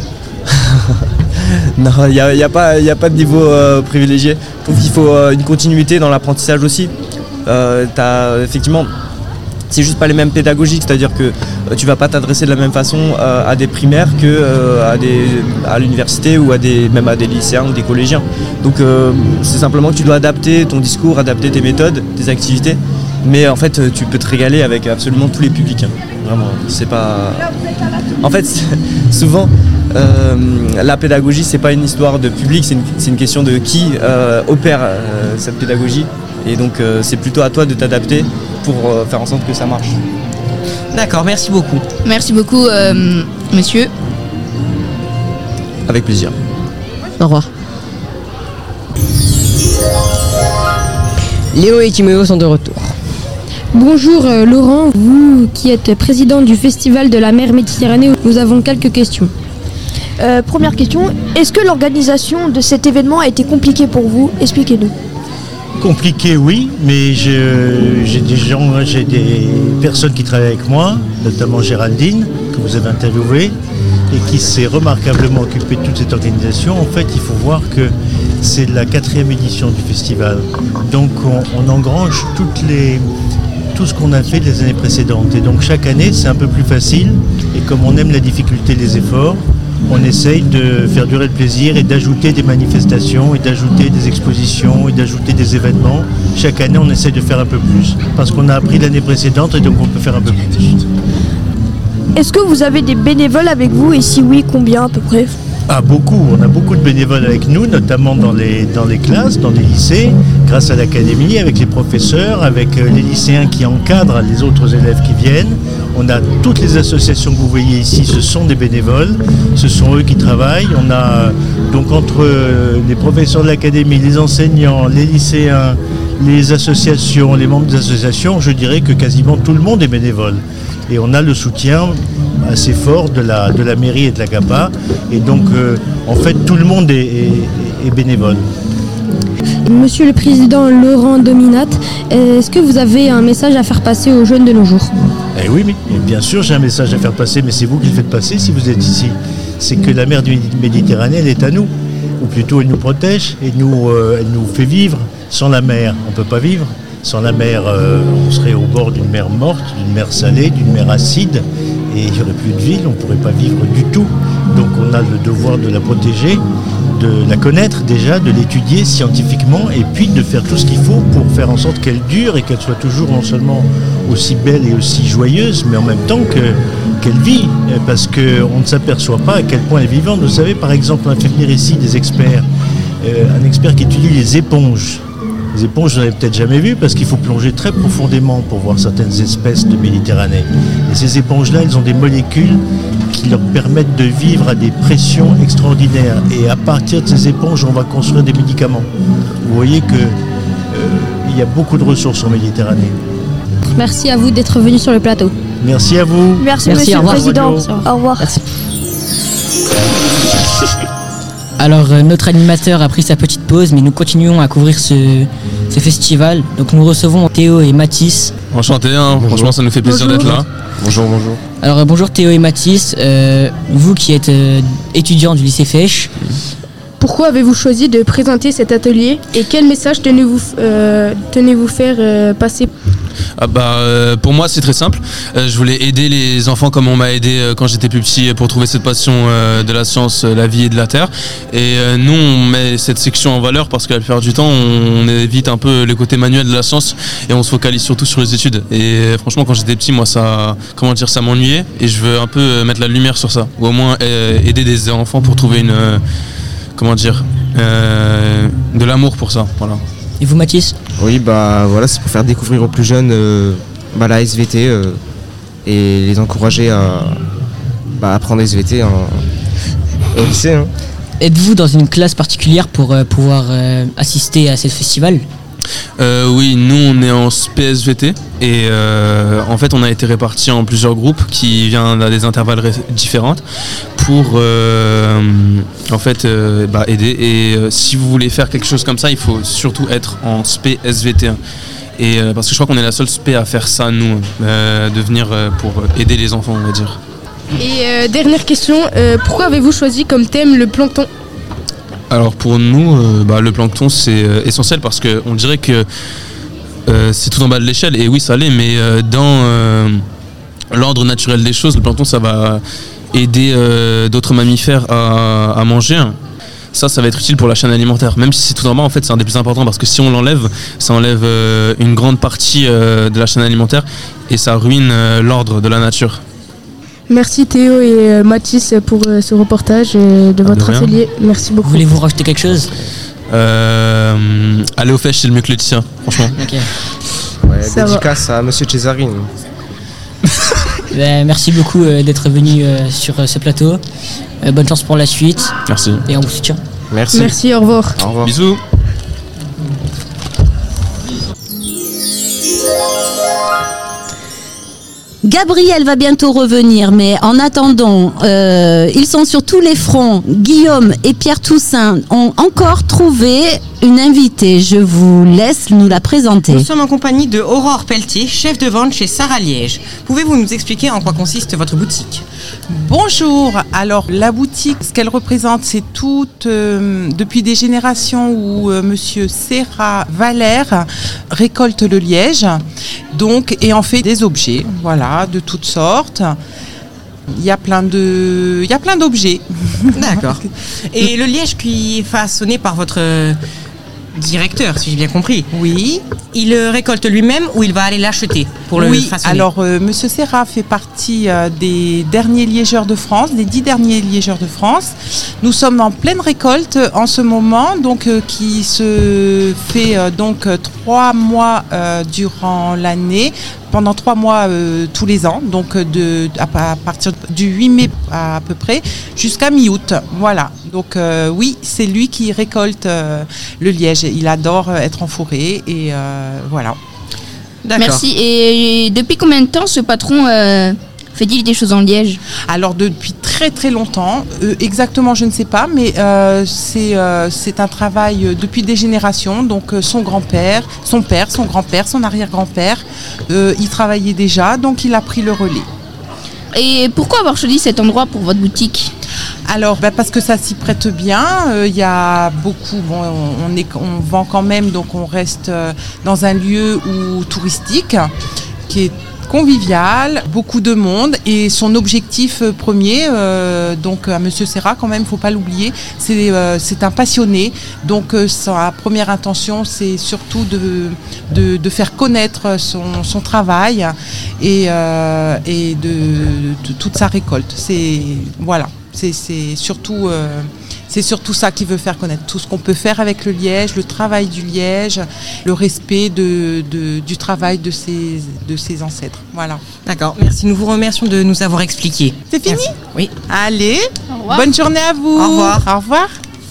Non, il n'y a pas de niveau privilégié. Je trouve qu'il faut une continuité dans l'apprentissage aussi. Effectivement, c'est juste pas les mêmes pédagogiques, c'est-à-dire que tu vas pas t'adresser de la même façon à des primaires que à l'université ou même à des lycéens ou des collégiens. Donc c'est simplement que tu dois adapter ton discours, adapter tes méthodes, tes activités, mais en fait tu peux te régaler avec absolument tous les publics. Vraiment, c'est pas. En fait, souvent la pédagogie c'est pas une histoire de public, c'est une question de qui opère cette pédagogie. Et donc c'est plutôt à toi de t'adapter pour faire en sorte que ça marche. D'accord, merci beaucoup. Merci beaucoup, monsieur. Avec plaisir. Au revoir. Léo et Timéo sont de retour. Bonjour Laurent, vous qui êtes président du Festival de la mer Méditerranée, nous avons quelques questions. Première question, est-ce que l'organisation de cet événement a été compliquée pour vous? Expliquez-nous. Compliqué, oui, mais j'ai des personnes qui travaillent avec moi, notamment Géraldine, que vous avez interviewée, et qui s'est remarquablement occupée de toute cette organisation. En fait, il faut voir que c'est la 4e édition du festival. Donc on engrange tout ce qu'on a fait les années précédentes. Et donc chaque année, c'est un peu plus facile. Et comme on aime la difficulté des efforts, on essaye de faire durer le plaisir et d'ajouter des manifestations et d'ajouter des expositions et d'ajouter des événements. Chaque année, on essaye de faire un peu plus parce qu'on a appris l'année précédente et donc on peut faire un peu plus. Est-ce que vous avez des bénévoles avec vous et si oui, combien à peu près? Ah, beaucoup. On a beaucoup de bénévoles avec nous, notamment dans les classes, dans les lycées, grâce à l'académie, avec les professeurs, avec les lycéens qui encadrent les autres élèves qui viennent. On a toutes les associations que vous voyez ici, ce sont des bénévoles, ce sont eux qui travaillent. On a donc entre les professeurs de l'académie, les enseignants, les lycéens, les associations, les membres des associations, je dirais que quasiment tout le monde est bénévole. Et on a le soutien assez fort de la mairie et de la GAPA. Et donc, en fait, tout le monde est bénévole. Monsieur le Président Laurent Dominat, est-ce que vous avez un message à faire passer aux jeunes de nos jours? Eh oui, mais bien sûr, j'ai un message à faire passer, mais c'est vous qui le faites passer si vous êtes ici. C'est que la mer du Méditerranée, elle est à nous. Ou plutôt, elle nous protège et elle nous fait vivre. Sans la mer, on ne peut pas vivre. Sans la mer, on serait au bord d'une mer morte, d'une mer salée, d'une mer acide, et il n'y aurait plus de ville, on ne pourrait pas vivre du tout. Donc on a le devoir de la protéger, de la connaître déjà, de l'étudier scientifiquement, et puis de faire tout ce qu'il faut pour faire en sorte qu'elle dure et qu'elle soit toujours non seulement aussi belle et aussi joyeuse, mais en même temps qu'elle vit, parce qu'on ne s'aperçoit pas à quel point elle est vivante. Vous savez, par exemple, on a fait venir ici des experts, un expert qui étudie les éponges. Les éponges, vous n'en avez peut-être jamais vu parce qu'il faut plonger très profondément pour voir certaines espèces de Méditerranée. Et ces éponges-là, elles ont des molécules qui leur permettent de vivre à des pressions extraordinaires. Et à partir de ces éponges, on va construire des médicaments. Vous voyez que il y a beaucoup de ressources en Méditerranée. Merci à vous d'être venu sur le plateau. Merci à vous. Merci Monsieur le Président. Au revoir. Merci. Alors notre animateur a pris sa petite pause, mais nous continuons à couvrir ce festival. Donc nous recevons Théo et Mathis. Enchanté, franchement ça nous fait plaisir d'être là. Bonjour. Alors bonjour Théo et Mathis, vous qui êtes étudiants du lycée Fesch. Pourquoi avez-vous choisi de présenter cet atelier et quel message tenez-vous faire passer? Pour moi c'est très simple, je voulais aider les enfants comme on m'a aidé quand j'étais plus petit pour trouver cette passion de la science, la vie et de la terre. Et nous on met cette section en valeur parce qu'à la plupart du temps on évite un peu les côtés manuels de la science et on se focalise surtout sur les études. Et franchement quand j'étais petit moi ça m'ennuyait et je veux un peu mettre la lumière sur ça, ou au moins aider des enfants pour trouver de l'amour pour ça, voilà. Et vous Mathis? Oui c'est pour faire découvrir aux plus jeunes la SVT et les encourager à apprendre SVT au lycée. Êtes-vous dans une classe particulière pour pouvoir assister à ce festival? Oui, nous on est en SPSVT et en fait on a été répartis en plusieurs groupes qui viennent à des intervalles différents pour aider. Et si vous voulez faire quelque chose comme ça, il faut surtout être en SPSVT. Et parce que je crois qu'on est la seule SP à faire ça nous, de venir pour aider les enfants on va dire. Et dernière question, pourquoi avez-vous choisi comme thème le plancton? Alors pour nous, le plancton c'est essentiel parce qu'on dirait que c'est tout en bas de l'échelle, et oui ça l'est, mais dans l'ordre naturel des choses, le plancton ça va aider d'autres mammifères à manger. Ça va être utile pour la chaîne alimentaire, même si c'est tout en bas en fait c'est un des plus importants parce que si on l'enlève, ça enlève une grande partie de la chaîne alimentaire et ça ruine l'ordre de la nature. Merci Théo et Mathis pour ce reportage de votre atelier. Merci beaucoup. Voulez-vous rajouter quelque chose? Aller au Fesch c'est le mieux que le tien, franchement. Okay. Dédicace à Monsieur Césarin. Merci beaucoup d'être venu sur ce plateau. Bonne chance pour la suite. Merci. Et on vous soutient. Merci, au revoir. Au revoir. Bisous. Gabriel va bientôt revenir, mais en attendant, ils sont sur tous les fronts. Guillaume et Pierre Toussaint ont encore trouvé une invitée. Je vous laisse nous la présenter. Nous sommes en compagnie de Aurore Pelletier, chef de vente chez Sarah Liège. Pouvez-vous nous expliquer en quoi consiste votre boutique? Bonjour, alors la boutique, ce qu'elle représente, c'est toute, depuis des générations où monsieur Serra Valère récolte le liège, donc, et en fait des objets, voilà, de toutes sortes. Il y a plein d'objets. D'accord. Et le liège qui est façonné par votre directeur, si j'ai bien compris. Oui. Il le récolte lui-même ou il va aller l'acheter pour le façonner? Alors monsieur Serra fait partie des derniers liégeurs de France, des 10 derniers liégeurs de France. Nous sommes en pleine récolte en ce moment, donc qui se fait 3 mois durant l'année, pendant 3 mois tous les ans, donc à partir du 8 mai à peu près jusqu'à mi-août. Voilà. Donc oui, c'est lui qui récolte le liège. Il adore être en forêt et voilà. D'accord. Merci. Et depuis combien de temps ce patron fait-il des choses en liège? Alors depuis très très longtemps, exactement je ne sais pas, mais c'est un travail depuis des générations. Donc son grand-père, son père, son grand-père, son arrière-grand-père, il travaillait déjà, donc il a pris le relais. Et pourquoi avoir choisi cet endroit pour votre boutique? Alors parce que ça s'y prête bien, il y a beaucoup, on vend quand même, donc on reste dans un lieu touristique qui est convivial, beaucoup de monde, et son objectif premier, donc à Monsieur Serra quand même, faut pas l'oublier, c'est un passionné, donc sa première intention c'est surtout de faire connaître son travail et de toute sa récolte. C'est surtout C'est surtout ça qu'il veut faire connaître, tout ce qu'on peut faire avec le liège, le travail du liège, le respect du travail de ses ancêtres. Voilà. D'accord, merci. Nous vous remercions de nous avoir expliqué. C'est fini ? Merci. Oui. Allez, bonne journée à vous. Au revoir. Au revoir.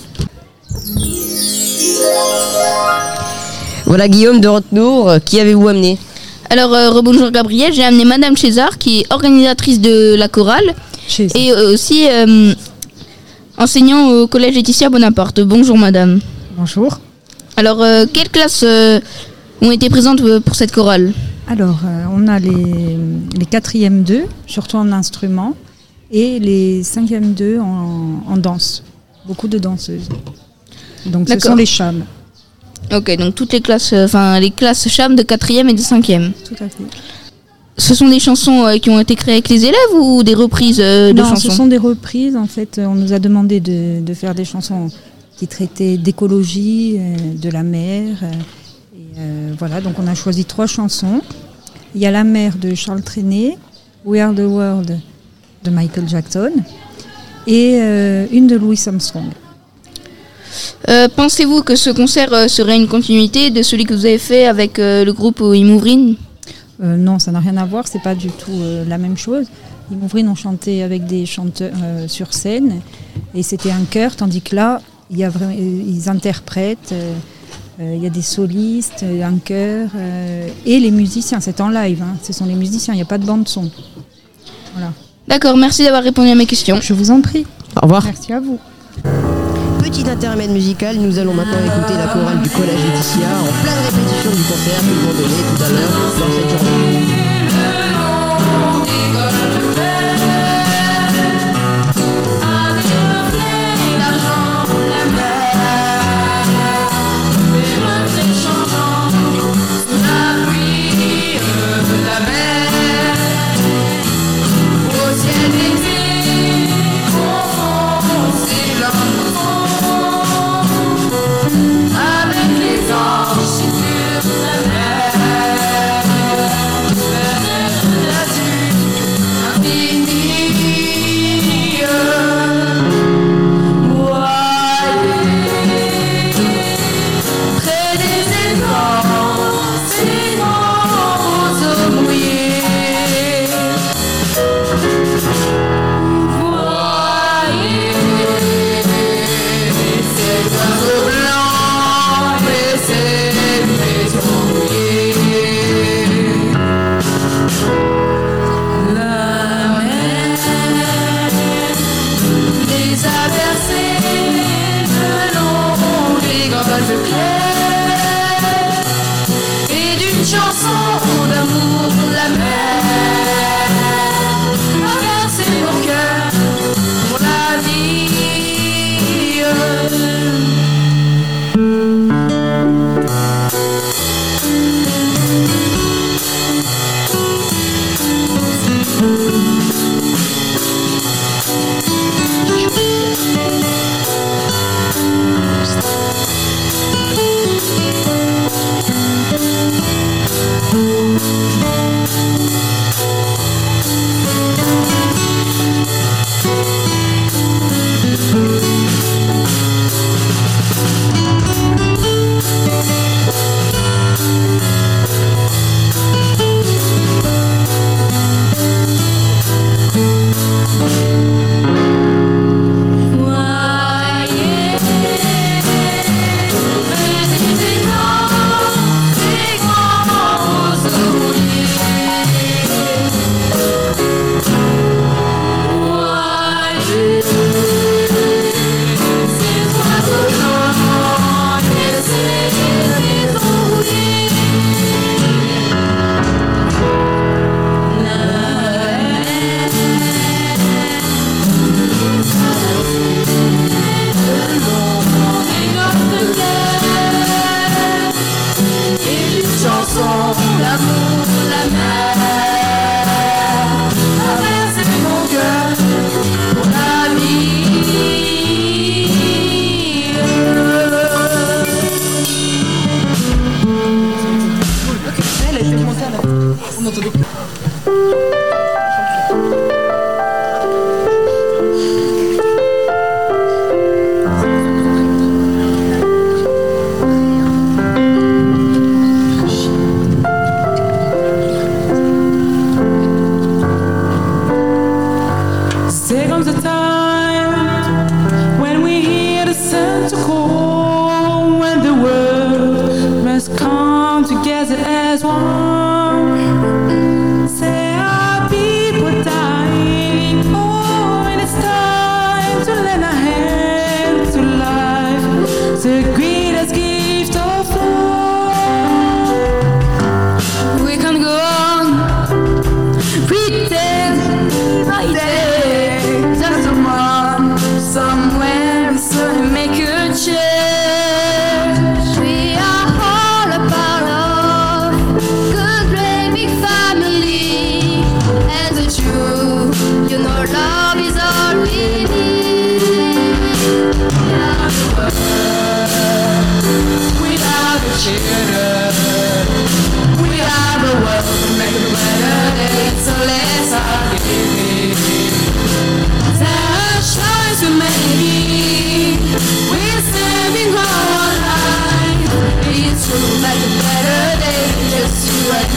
Voilà Guillaume de Rotenour, qui avez-vous amené ? Alors, rebonjour Gabriel, j'ai amené Madame César, qui est organisatrice de la chorale et aussi enseignant au collège Laetitia Bonaparte. Bonjour Madame. Bonjour. Alors, quelles classes ont été présentes pour cette chorale ? Alors, on a les 4e 2, surtout en instrument, et les 5e 2 en danse. Beaucoup de danseuses. Donc, ce sont les chams. Ok, donc toutes les classes, les classes chams de 4e et de 5e. Tout à fait. Ce sont des chansons qui ont été créées avec les élèves ou des reprises de chansons ? Non, ce sont des reprises. En fait, on nous a demandé de faire des chansons qui traitaient d'écologie, de la mer. Voilà, donc on a choisi 3 chansons. Il y a La mer de Charles Trenet, We Are the World de Michael Jackson et une de Louis Armstrong. Pensez-vous que ce concert serait une continuité de celui que vous avez fait avec le groupe Imouvrine ? Non, ça n'a rien à voir, c'est pas du tout la même chose. Imouvrine ont chanté avec des chanteurs sur scène et c'était un chœur, tandis que là, ils interprètent, il y a des solistes, un chœur et les musiciens, c'est en live, hein, ce sont les musiciens, il n'y a pas de bande son. Voilà. D'accord, merci d'avoir répondu à mes questions. Je vous en prie. Au revoir. Merci à vous. Petit intermède musical, nous allons maintenant écouter la chorale du collège Laetitia en pleine répétition du concert qu'ils vont donner tout à l'heure dans cette journée. turn to cold when the world must come together as one. Say our people dying, oh, and it's time to lend a hand to life, the greatest gift of all. We can go on, pretend there's someone somewhere we suddenly make a change. We are all a part of good great big family, and the truth, you know, love is all we need. We are the world, we are the children, we are the world to make a better day, so let's all give it. There's choice we make, we're saving our life. It's true, like a better day, just you and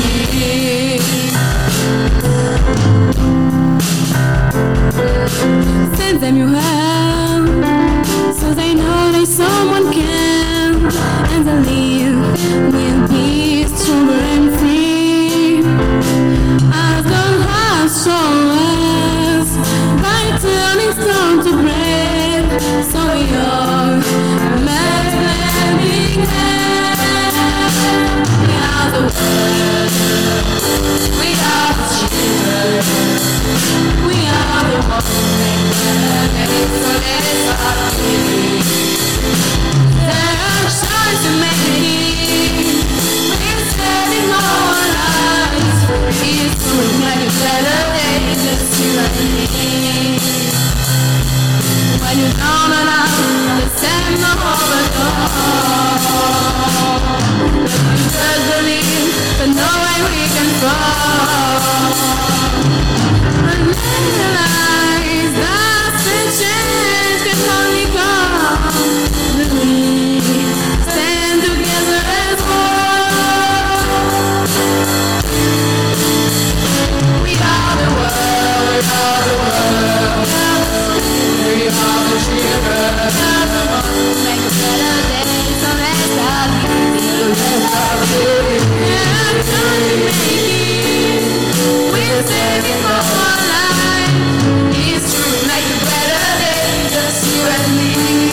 me. Send them your hand, so they know that someone can, and they live will be stronger and free. As long as strong as by turning stone to bread, so we are let's lending hand. We are the world, we are the children, we are the ones who make better days, so let's all believe. There are choices to make, we're saving our lives. It's true, make a better day, just you and me. When you're down and out, the same no over but you just believe that no way we can fall. And realize that the change can only come when we stand together as one. We are the world, we are the world, we are the children, make a better day, so let's start living, let's start living. And time to make it, we're saving for our life. It's true, make a better day, just you and me.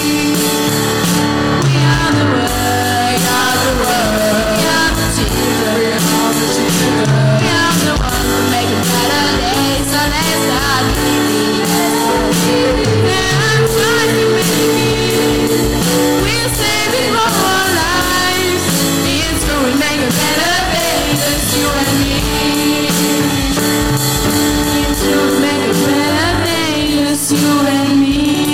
We are the world, we are the world, we are the children, we are the children. We are the ones who make a better day, so let's start living. And try to make it, we're saving for our lives. It's true, we make a better day, just you and me. It's true, we make a better day, just you and me.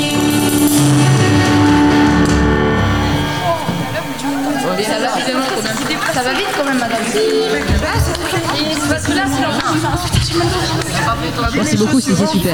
Ça va vite quand même, madame. Parce que là, c'est Merci beaucoup, c'était super.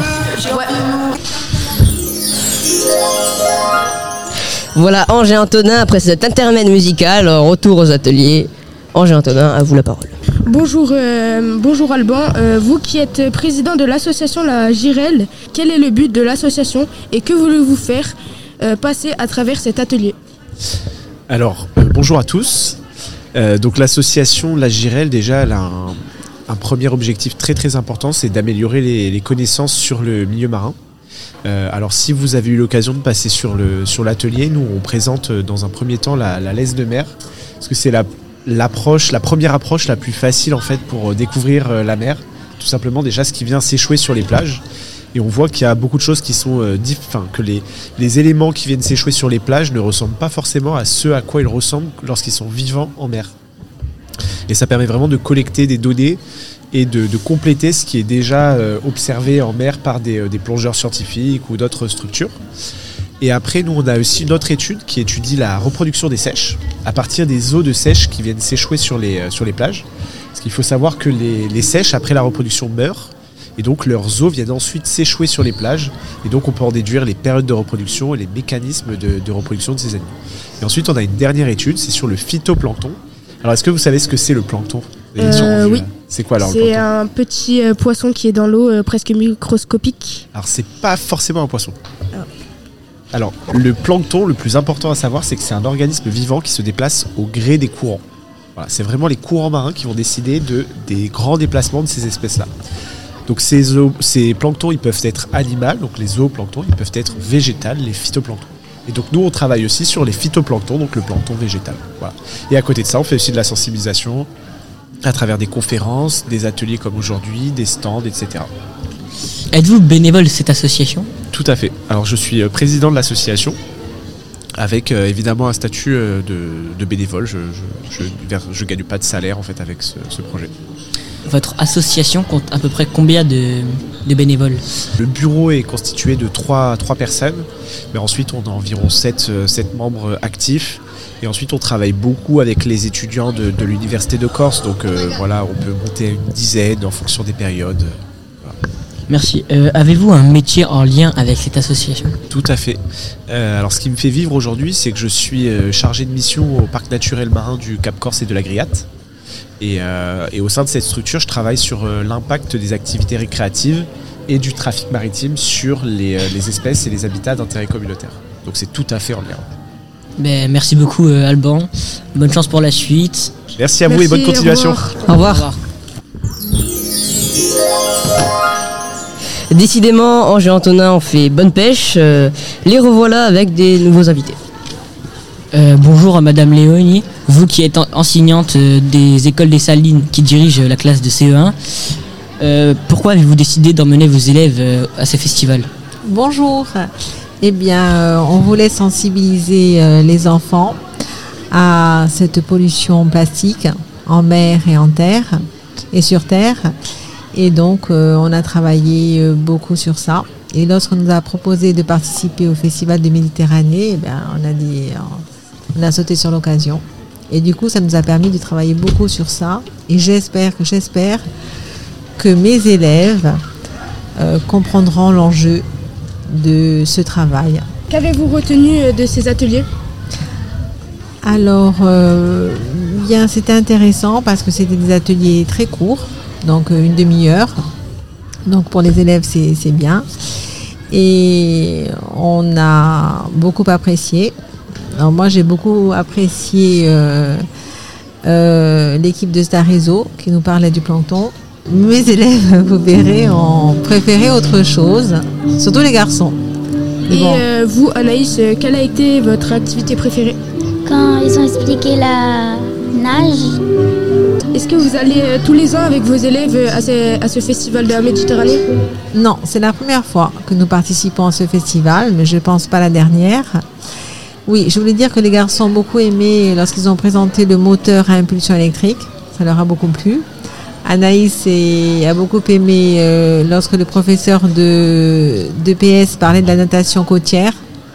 Voilà, Ange et Antonin, après cet intermède musical, retour aux ateliers. Ange et Antonin, à vous la parole. Bonjour, bonjour Alban. Vous qui êtes président de l'association La Girelle, quel est le but de l'association et que voulez-vous faire passer à travers cet atelier ? Alors, bonjour à tous. Donc l'association La Girelle, déjà, elle a un premier objectif très très important, c'est d'améliorer les connaissances sur le milieu marin. Alors si vous avez eu l'occasion de passer sur l'atelier, nous on présente dans un premier temps la laisse de mer, parce que c'est la première approche la plus facile en fait pour découvrir la mer, tout simplement déjà ce qui vient s'échouer sur les plages. Et on voit qu'il y a beaucoup de choses qui sont que les éléments qui viennent s'échouer sur les plages ne ressemblent pas forcément à ce à quoi ils ressemblent lorsqu'ils sont vivants en mer. Et ça permet vraiment de collecter des données et de compléter ce qui est déjà observé en mer par des plongeurs scientifiques ou d'autres structures. Et après, nous, on a aussi une autre étude qui étudie la reproduction des seiches à partir des eaux de seiche qui viennent s'échouer sur les plages. Parce qu'il faut savoir que les seiches, après la reproduction, meurent. Et donc leurs os viennent ensuite s'échouer sur les plages. Et donc on peut en déduire les périodes de reproduction et les mécanismes de reproduction de ces animaux. Et ensuite on a une dernière étude, c'est sur le phytoplancton. Alors est-ce que vous savez ce que c'est le plancton ? Oui. C'est quoi alors le C'est plancton ? un petit poisson qui est dans l'eau, presque microscopique. Alors c'est pas forcément un poisson. Alors, le plancton, le plus important à savoir, c'est que c'est un organisme vivant qui se déplace au gré des courants. Voilà, c'est vraiment les courants marins qui vont décider des grands déplacements de ces espèces-là. Donc ces planctons, ils peuvent être animaux, donc les zooplanctons, ils peuvent être végétales, les phytoplanctons. Et donc nous, on travaille aussi sur les phytoplanctons, donc le plancton végétal. Voilà. Et à côté de ça, on fait aussi de la sensibilisation à travers des conférences, des ateliers comme aujourd'hui, des stands, etc. Êtes-vous bénévole de cette association ? Tout à fait. Alors je suis président de l'association, avec évidemment un statut de bénévole. Je gagne pas de salaire en fait avec ce projet. Votre association compte à peu près combien de bénévoles ? Le bureau est constitué de 3 personnes, mais ensuite on a environ 7 membres actifs. Et ensuite on travaille beaucoup avec les étudiants de l'université de Corse, donc voilà, on peut monter à une dizaine en fonction des périodes. Voilà. Merci. Avez-vous un métier en lien avec cette association ? Tout à fait. Alors ce qui me fait vivre aujourd'hui, c'est que je suis chargé de mission au parc naturel marin du Cap Corse et de la Griate. Et au sein de cette structure, je travaille sur l'impact des activités récréatives et du trafic maritime sur les espèces et les habitats d'intérêt communautaire. Donc c'est tout à fait en lien. Ben, merci beaucoup Alban. Bonne chance pour la suite. Merci à vous et bonne continuation. Au revoir. Décidément, Angers Antonin ont fait bonne pêche. Les revoilà avec des nouveaux invités. Bonjour à Madame Léonie, vous qui êtes enseignante des écoles des Salines qui dirige la classe de CE1. Pourquoi avez-vous décidé d'emmener vos élèves à ce festival ? Bonjour. Eh bien, on voulait sensibiliser les enfants à cette pollution plastique en mer et en terre et sur terre. Et donc, on a travaillé beaucoup sur ça. Et lorsqu'on nous a proposé de participer au Festival de Méditerranée, eh bien, on a sauté sur l'occasion. Et du coup, ça nous a permis de travailler beaucoup sur ça. Et j'espère que mes élèves comprendront l'enjeu de ce travail. Qu'avez-vous retenu de ces ateliers ? Alors, bien, c'était intéressant parce que c'était des ateliers très courts, donc une demi-heure. Donc pour les élèves, c'est bien. Et on a beaucoup apprécié. Alors moi, j'ai beaucoup apprécié l'équipe de Star Réseau qui nous parlait du plancton. Mes élèves, vous verrez, ont préféré autre chose, surtout les garçons. Et bon. Vous, Anaïs, quelle a été votre activité préférée ? Quand ils ont expliqué la nage. Est-ce que vous allez tous les ans avec vos élèves à ce festival de la Méditerranée ? Non, c'est la première fois que nous participons à ce festival, mais je ne pense pas la dernière. Oui, je voulais dire que les garçons ont beaucoup aimé lorsqu'ils ont présenté le moteur à impulsion électrique. Ça leur a beaucoup plu. Anaïs a beaucoup aimé lorsque le professeur de PS parlait de la natation côtière.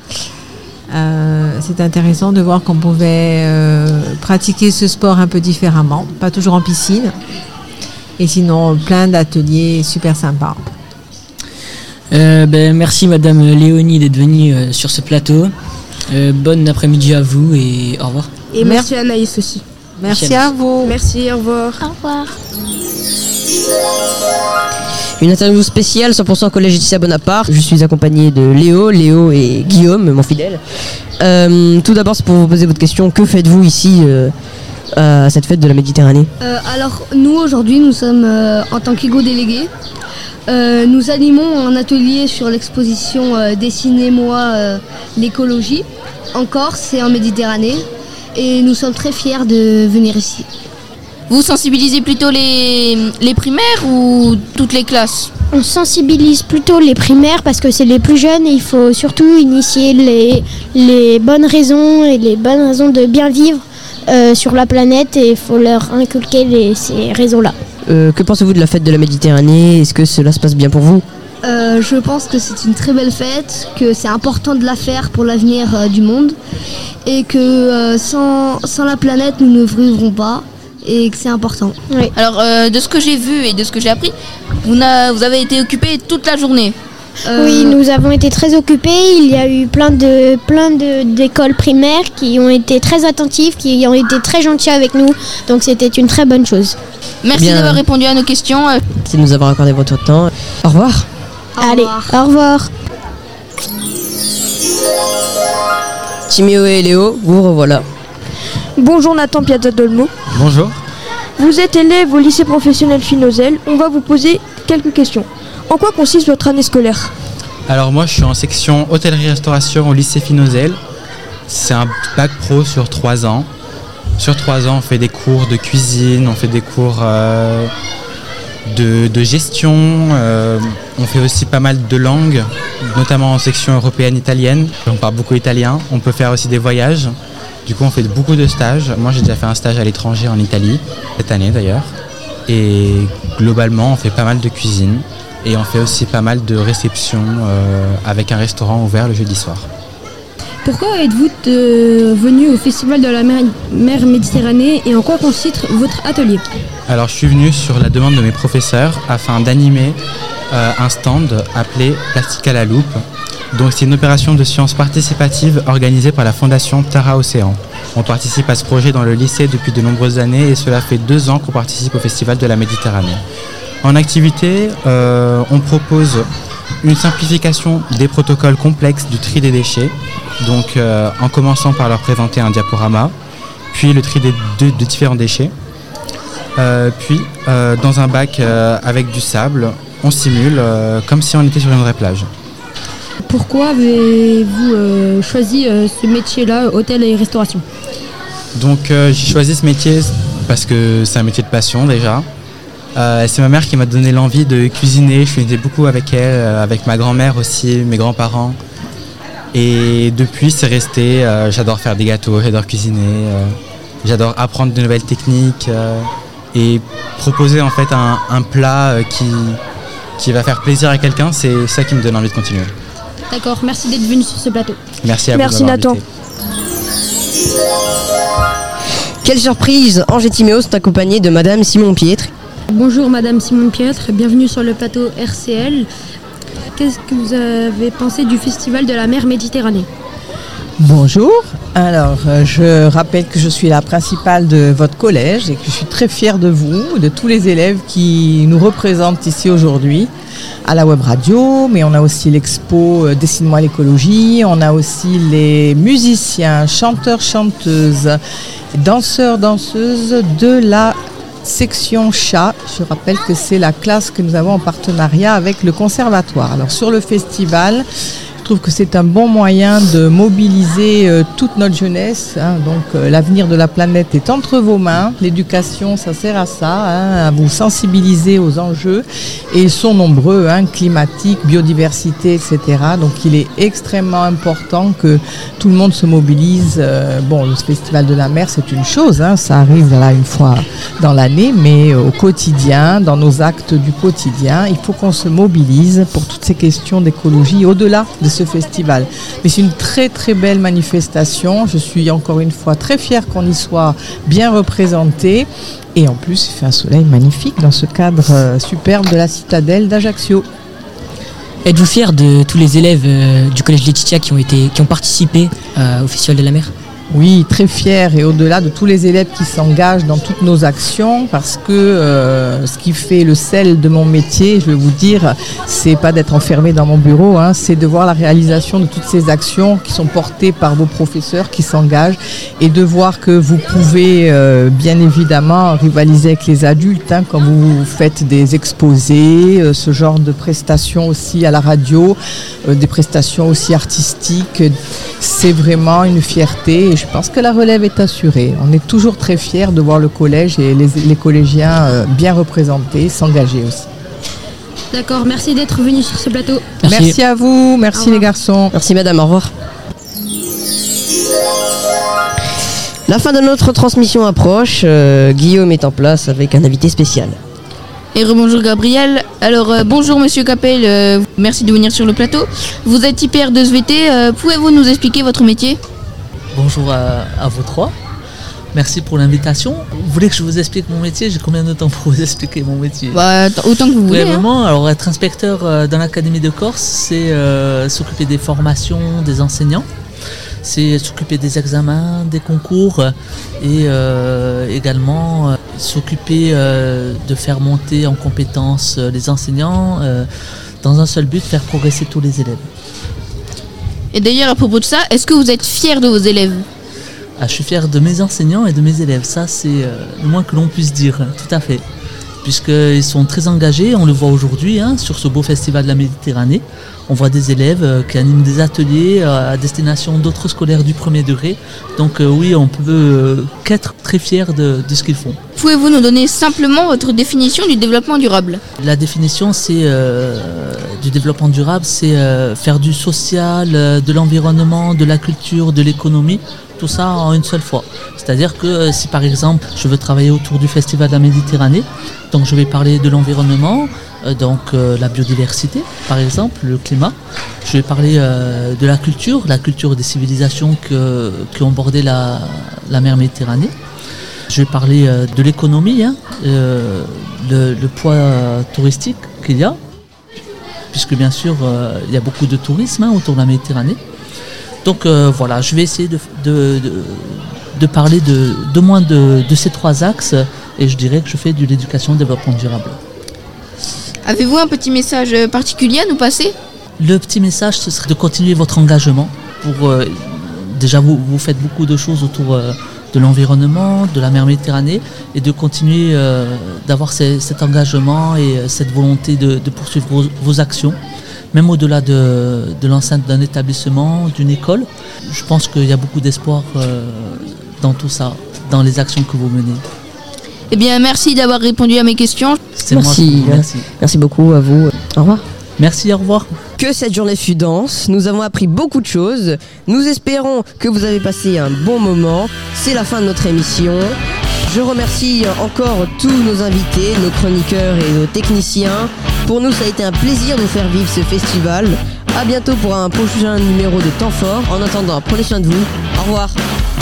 C'est intéressant de voir qu'on pouvait pratiquer ce sport un peu différemment, pas toujours en piscine. Et sinon, plein d'ateliers super sympas. Merci Madame Léonie d'être venue sur ce plateau. Bon après-midi à vous et au revoir. Et merci Anaïs aussi. Merci à vous. Merci, au revoir. Au revoir. Une interview spéciale 100% Collège Laetitia Bonaparte. Je suis accompagné de Léo et Guillaume, mon fidèle. Tout d'abord, c'est pour vous poser votre question. Que faites-vous ici à cette fête de la Méditerranée ? Alors, nous, aujourd'hui, nous sommes en tant qu'égo-délégués. Nous animons un atelier sur l'exposition Dessinez-moi l'écologie en Corse et en Méditerranée. Et nous sommes très fiers de venir ici. Vous sensibilisez plutôt les primaires ou toutes les classes ? On sensibilise plutôt les primaires parce que c'est les plus jeunes et il faut surtout initier les bonnes raisons et les bonnes raisons de bien vivre sur la planète et il faut leur inculquer ces raisons-là. Que pensez-vous de la fête de la Méditerranée ? Est-ce que cela se passe bien pour vous ? Je pense que c'est une très belle fête, que c'est important de la faire pour l'avenir du monde et que sans la planète, nous ne vivrons pas et que c'est important. Oui. Alors, de ce que j'ai vu et de ce que j'ai appris, vous avez été occupés toute la journée. Oui, nous avons été très occupés. Il y a eu plein d'écoles primaires qui ont été très attentives, qui ont été très gentils avec nous. Donc c'était une très bonne chose. Merci d'avoir répondu à nos questions. Merci de nous avoir accordé votre temps. Au revoir. Allez, au revoir. Timéo et Léo, vous revoilà. Bonjour Nathan Piazzadolmo. Bonjour. Vous êtes élève au lycée professionnel Finozel. On va vous poser quelques questions. En quoi consiste votre année scolaire ? Alors moi je suis en section hôtellerie-restauration au lycée Finozel. C'est un bac pro sur 3 ans. Sur 3 ans on fait des cours de cuisine, on fait des cours de gestion, on fait aussi pas mal de langues, notamment en section européenne italienne. On parle beaucoup italien, on peut faire aussi des voyages. Du coup on fait beaucoup de stages. Moi j'ai déjà fait un stage à l'étranger en Italie, cette année d'ailleurs. Et globalement on fait pas mal de cuisine et on fait aussi pas mal de réceptions avec un restaurant ouvert le jeudi soir. Pourquoi êtes-vous venu au Festival de la mer Méditerranée et en quoi consiste votre atelier ? Alors je suis venu sur la demande de mes professeurs afin d'animer un stand appelé Plastique à la loupe. Donc c'est une opération de sciences participative organisée par la fondation Terra Océan. On participe à ce projet dans le lycée depuis de nombreuses années et cela fait 2 ans qu'on participe au Festival de la Méditerranée. En activité, on propose une simplification des protocoles complexes du tri des déchets, donc en commençant par leur présenter un diaporama, puis le tri de différents déchets, puis dans un bac avec du sable, on simule comme si on était sur une vraie plage. Pourquoi avez-vous choisi ce métier-là, hôtel et restauration ? Donc j'ai choisi ce métier parce que c'est un métier de passion déjà. C'est ma mère qui m'a donné l'envie de cuisiner, je faisais beaucoup avec elle, avec ma grand-mère aussi, mes grands-parents. Et depuis c'est resté, j'adore faire des gâteaux, j'adore cuisiner, j'adore apprendre de nouvelles techniques et proposer en fait un plat qui va faire plaisir à quelqu'un, c'est ça qui me donne envie de continuer. D'accord, merci d'être venu sur ce plateau. Merci à vous. Merci Nathan. Quelle surprise, Ange et Timéo sont accompagnés de Madame Simon-Pietre. Bonjour Madame Simon-Pietre, bienvenue sur le plateau RCL. Qu'est-ce que vous avez pensé du Festival de la mer Méditerranée ? Bonjour, alors je rappelle que je suis la principale de votre collège et que je suis très fière de vous, de tous les élèves qui nous représentent ici aujourd'hui à la web radio, mais on a aussi l'expo Dessine-moi l'écologie, on a aussi les musiciens, chanteurs, chanteuses, danseurs, danseuses de la section chat. Je rappelle que c'est la classe que nous avons en partenariat avec le conservatoire. Alors sur le festival, je trouve que c'est un bon moyen de mobiliser toute notre jeunesse. Donc l'avenir de la planète est entre vos mains. L'éducation, ça sert à ça, à vous sensibiliser aux enjeux. Et ils sont nombreux, climatiques, biodiversité, etc. Donc il est extrêmement important que tout le monde se mobilise. Bon, le Festival de la mer, c'est une chose, ça arrive là une fois dans l'année, mais au quotidien, dans nos actes du quotidien, il faut qu'on se mobilise pour toutes ces questions d'écologie au-delà de ce festival. Mais c'est une très très belle manifestation. Je suis encore une fois très fière qu'on y soit bien représenté. Et en plus, il fait un soleil magnifique dans ce cadre superbe de la citadelle d'Ajaccio. Êtes-vous fier de tous les élèves du collège Laetitia qui ont participé au Festival de la mer ? Oui, très fière et au-delà de tous les élèves qui s'engagent dans toutes nos actions parce que ce qui fait le sel de mon métier, je vais vous dire, c'est pas d'être enfermé dans mon bureau, c'est de voir la réalisation de toutes ces actions qui sont portées par vos professeurs qui s'engagent et de voir que vous pouvez bien évidemment rivaliser avec les adultes quand vous faites des exposés, ce genre de prestations aussi à la radio, des prestations aussi artistiques. C'est vraiment une fierté et je pense que la relève est assurée. On est toujours très fiers de voir le collège et les collégiens bien représentés, s'engager aussi. D'accord, merci d'être venu sur ce plateau. Merci à vous, merci les garçons. Merci madame, au revoir. La fin de notre transmission approche, Guillaume est en place avec un invité spécial. Et rebonjour Gabriel. Alors bonjour Monsieur Capel, merci de venir sur le plateau. Vous êtes hyper de SVT, pouvez-vous nous expliquer votre métier ? Bonjour à vous trois, merci pour l'invitation. Vous voulez que je vous explique mon métier ? J'ai combien de temps pour vous expliquer mon métier ? Autant que vous voulez. Vraiment, alors être inspecteur dans l'Académie de Corse, c'est s'occuper des formations des enseignants. C'est s'occuper des examens, des concours et également s'occuper de faire monter en compétences les enseignants dans un seul but, faire progresser tous les élèves. Et d'ailleurs, à propos de ça, est-ce que vous êtes fiers de vos élèves ? Je suis fier de mes enseignants et de mes élèves. Ça, c'est le moins que l'on puisse dire, tout à fait. Puisqu'ils sont très engagés, on le voit aujourd'hui sur ce beau festival de la Méditerranée. On voit des élèves qui animent des ateliers à destination d'autres scolaires du premier degré. Donc oui, on peut qu'être très fiers de ce qu'ils font. Pouvez-vous nous donner simplement votre définition du développement durable ? La définition du développement durable, c'est faire du social, de l'environnement, de la culture, de l'économie, tout ça en une seule fois. C'est-à-dire que si par exemple je veux travailler autour du Festival de la Méditerranée, donc je vais parler de l'environnement, la biodiversité par exemple, le climat. Je vais parler de la culture des civilisations qui ont bordé la mer Méditerranée. Je vais parler de l'économie, le poids touristique qu'il y a, puisque bien sûr il y a beaucoup de tourisme autour de la Méditerranée. Donc voilà, je vais essayer de parler de moins de ces 3 axes et je dirais que je fais de l'éducation et développement durable. Avez-vous un petit message particulier à nous passer ? Le petit message, ce serait de continuer votre engagement. Déjà, vous faites beaucoup de choses autour de l'environnement, de la mer Méditerranée, et de continuer d'avoir cet engagement et cette volonté de poursuivre vos actions. Même au-delà de l'enceinte d'un établissement, d'une école, je pense qu'il y a beaucoup d'espoir dans tout ça, dans les actions que vous menez. Eh bien, merci d'avoir répondu à mes questions. Merci beaucoup à vous. Au revoir. Merci, au revoir. Que cette journée fut dense, nous avons appris beaucoup de choses. Nous espérons que vous avez passé un bon moment. C'est la fin de notre émission. Je remercie encore tous nos invités, nos chroniqueurs et nos techniciens. Pour nous, ça a été un plaisir de vous faire vivre ce festival. À bientôt pour un prochain numéro de Temps Fort. En attendant, prenez soin de vous. Au revoir.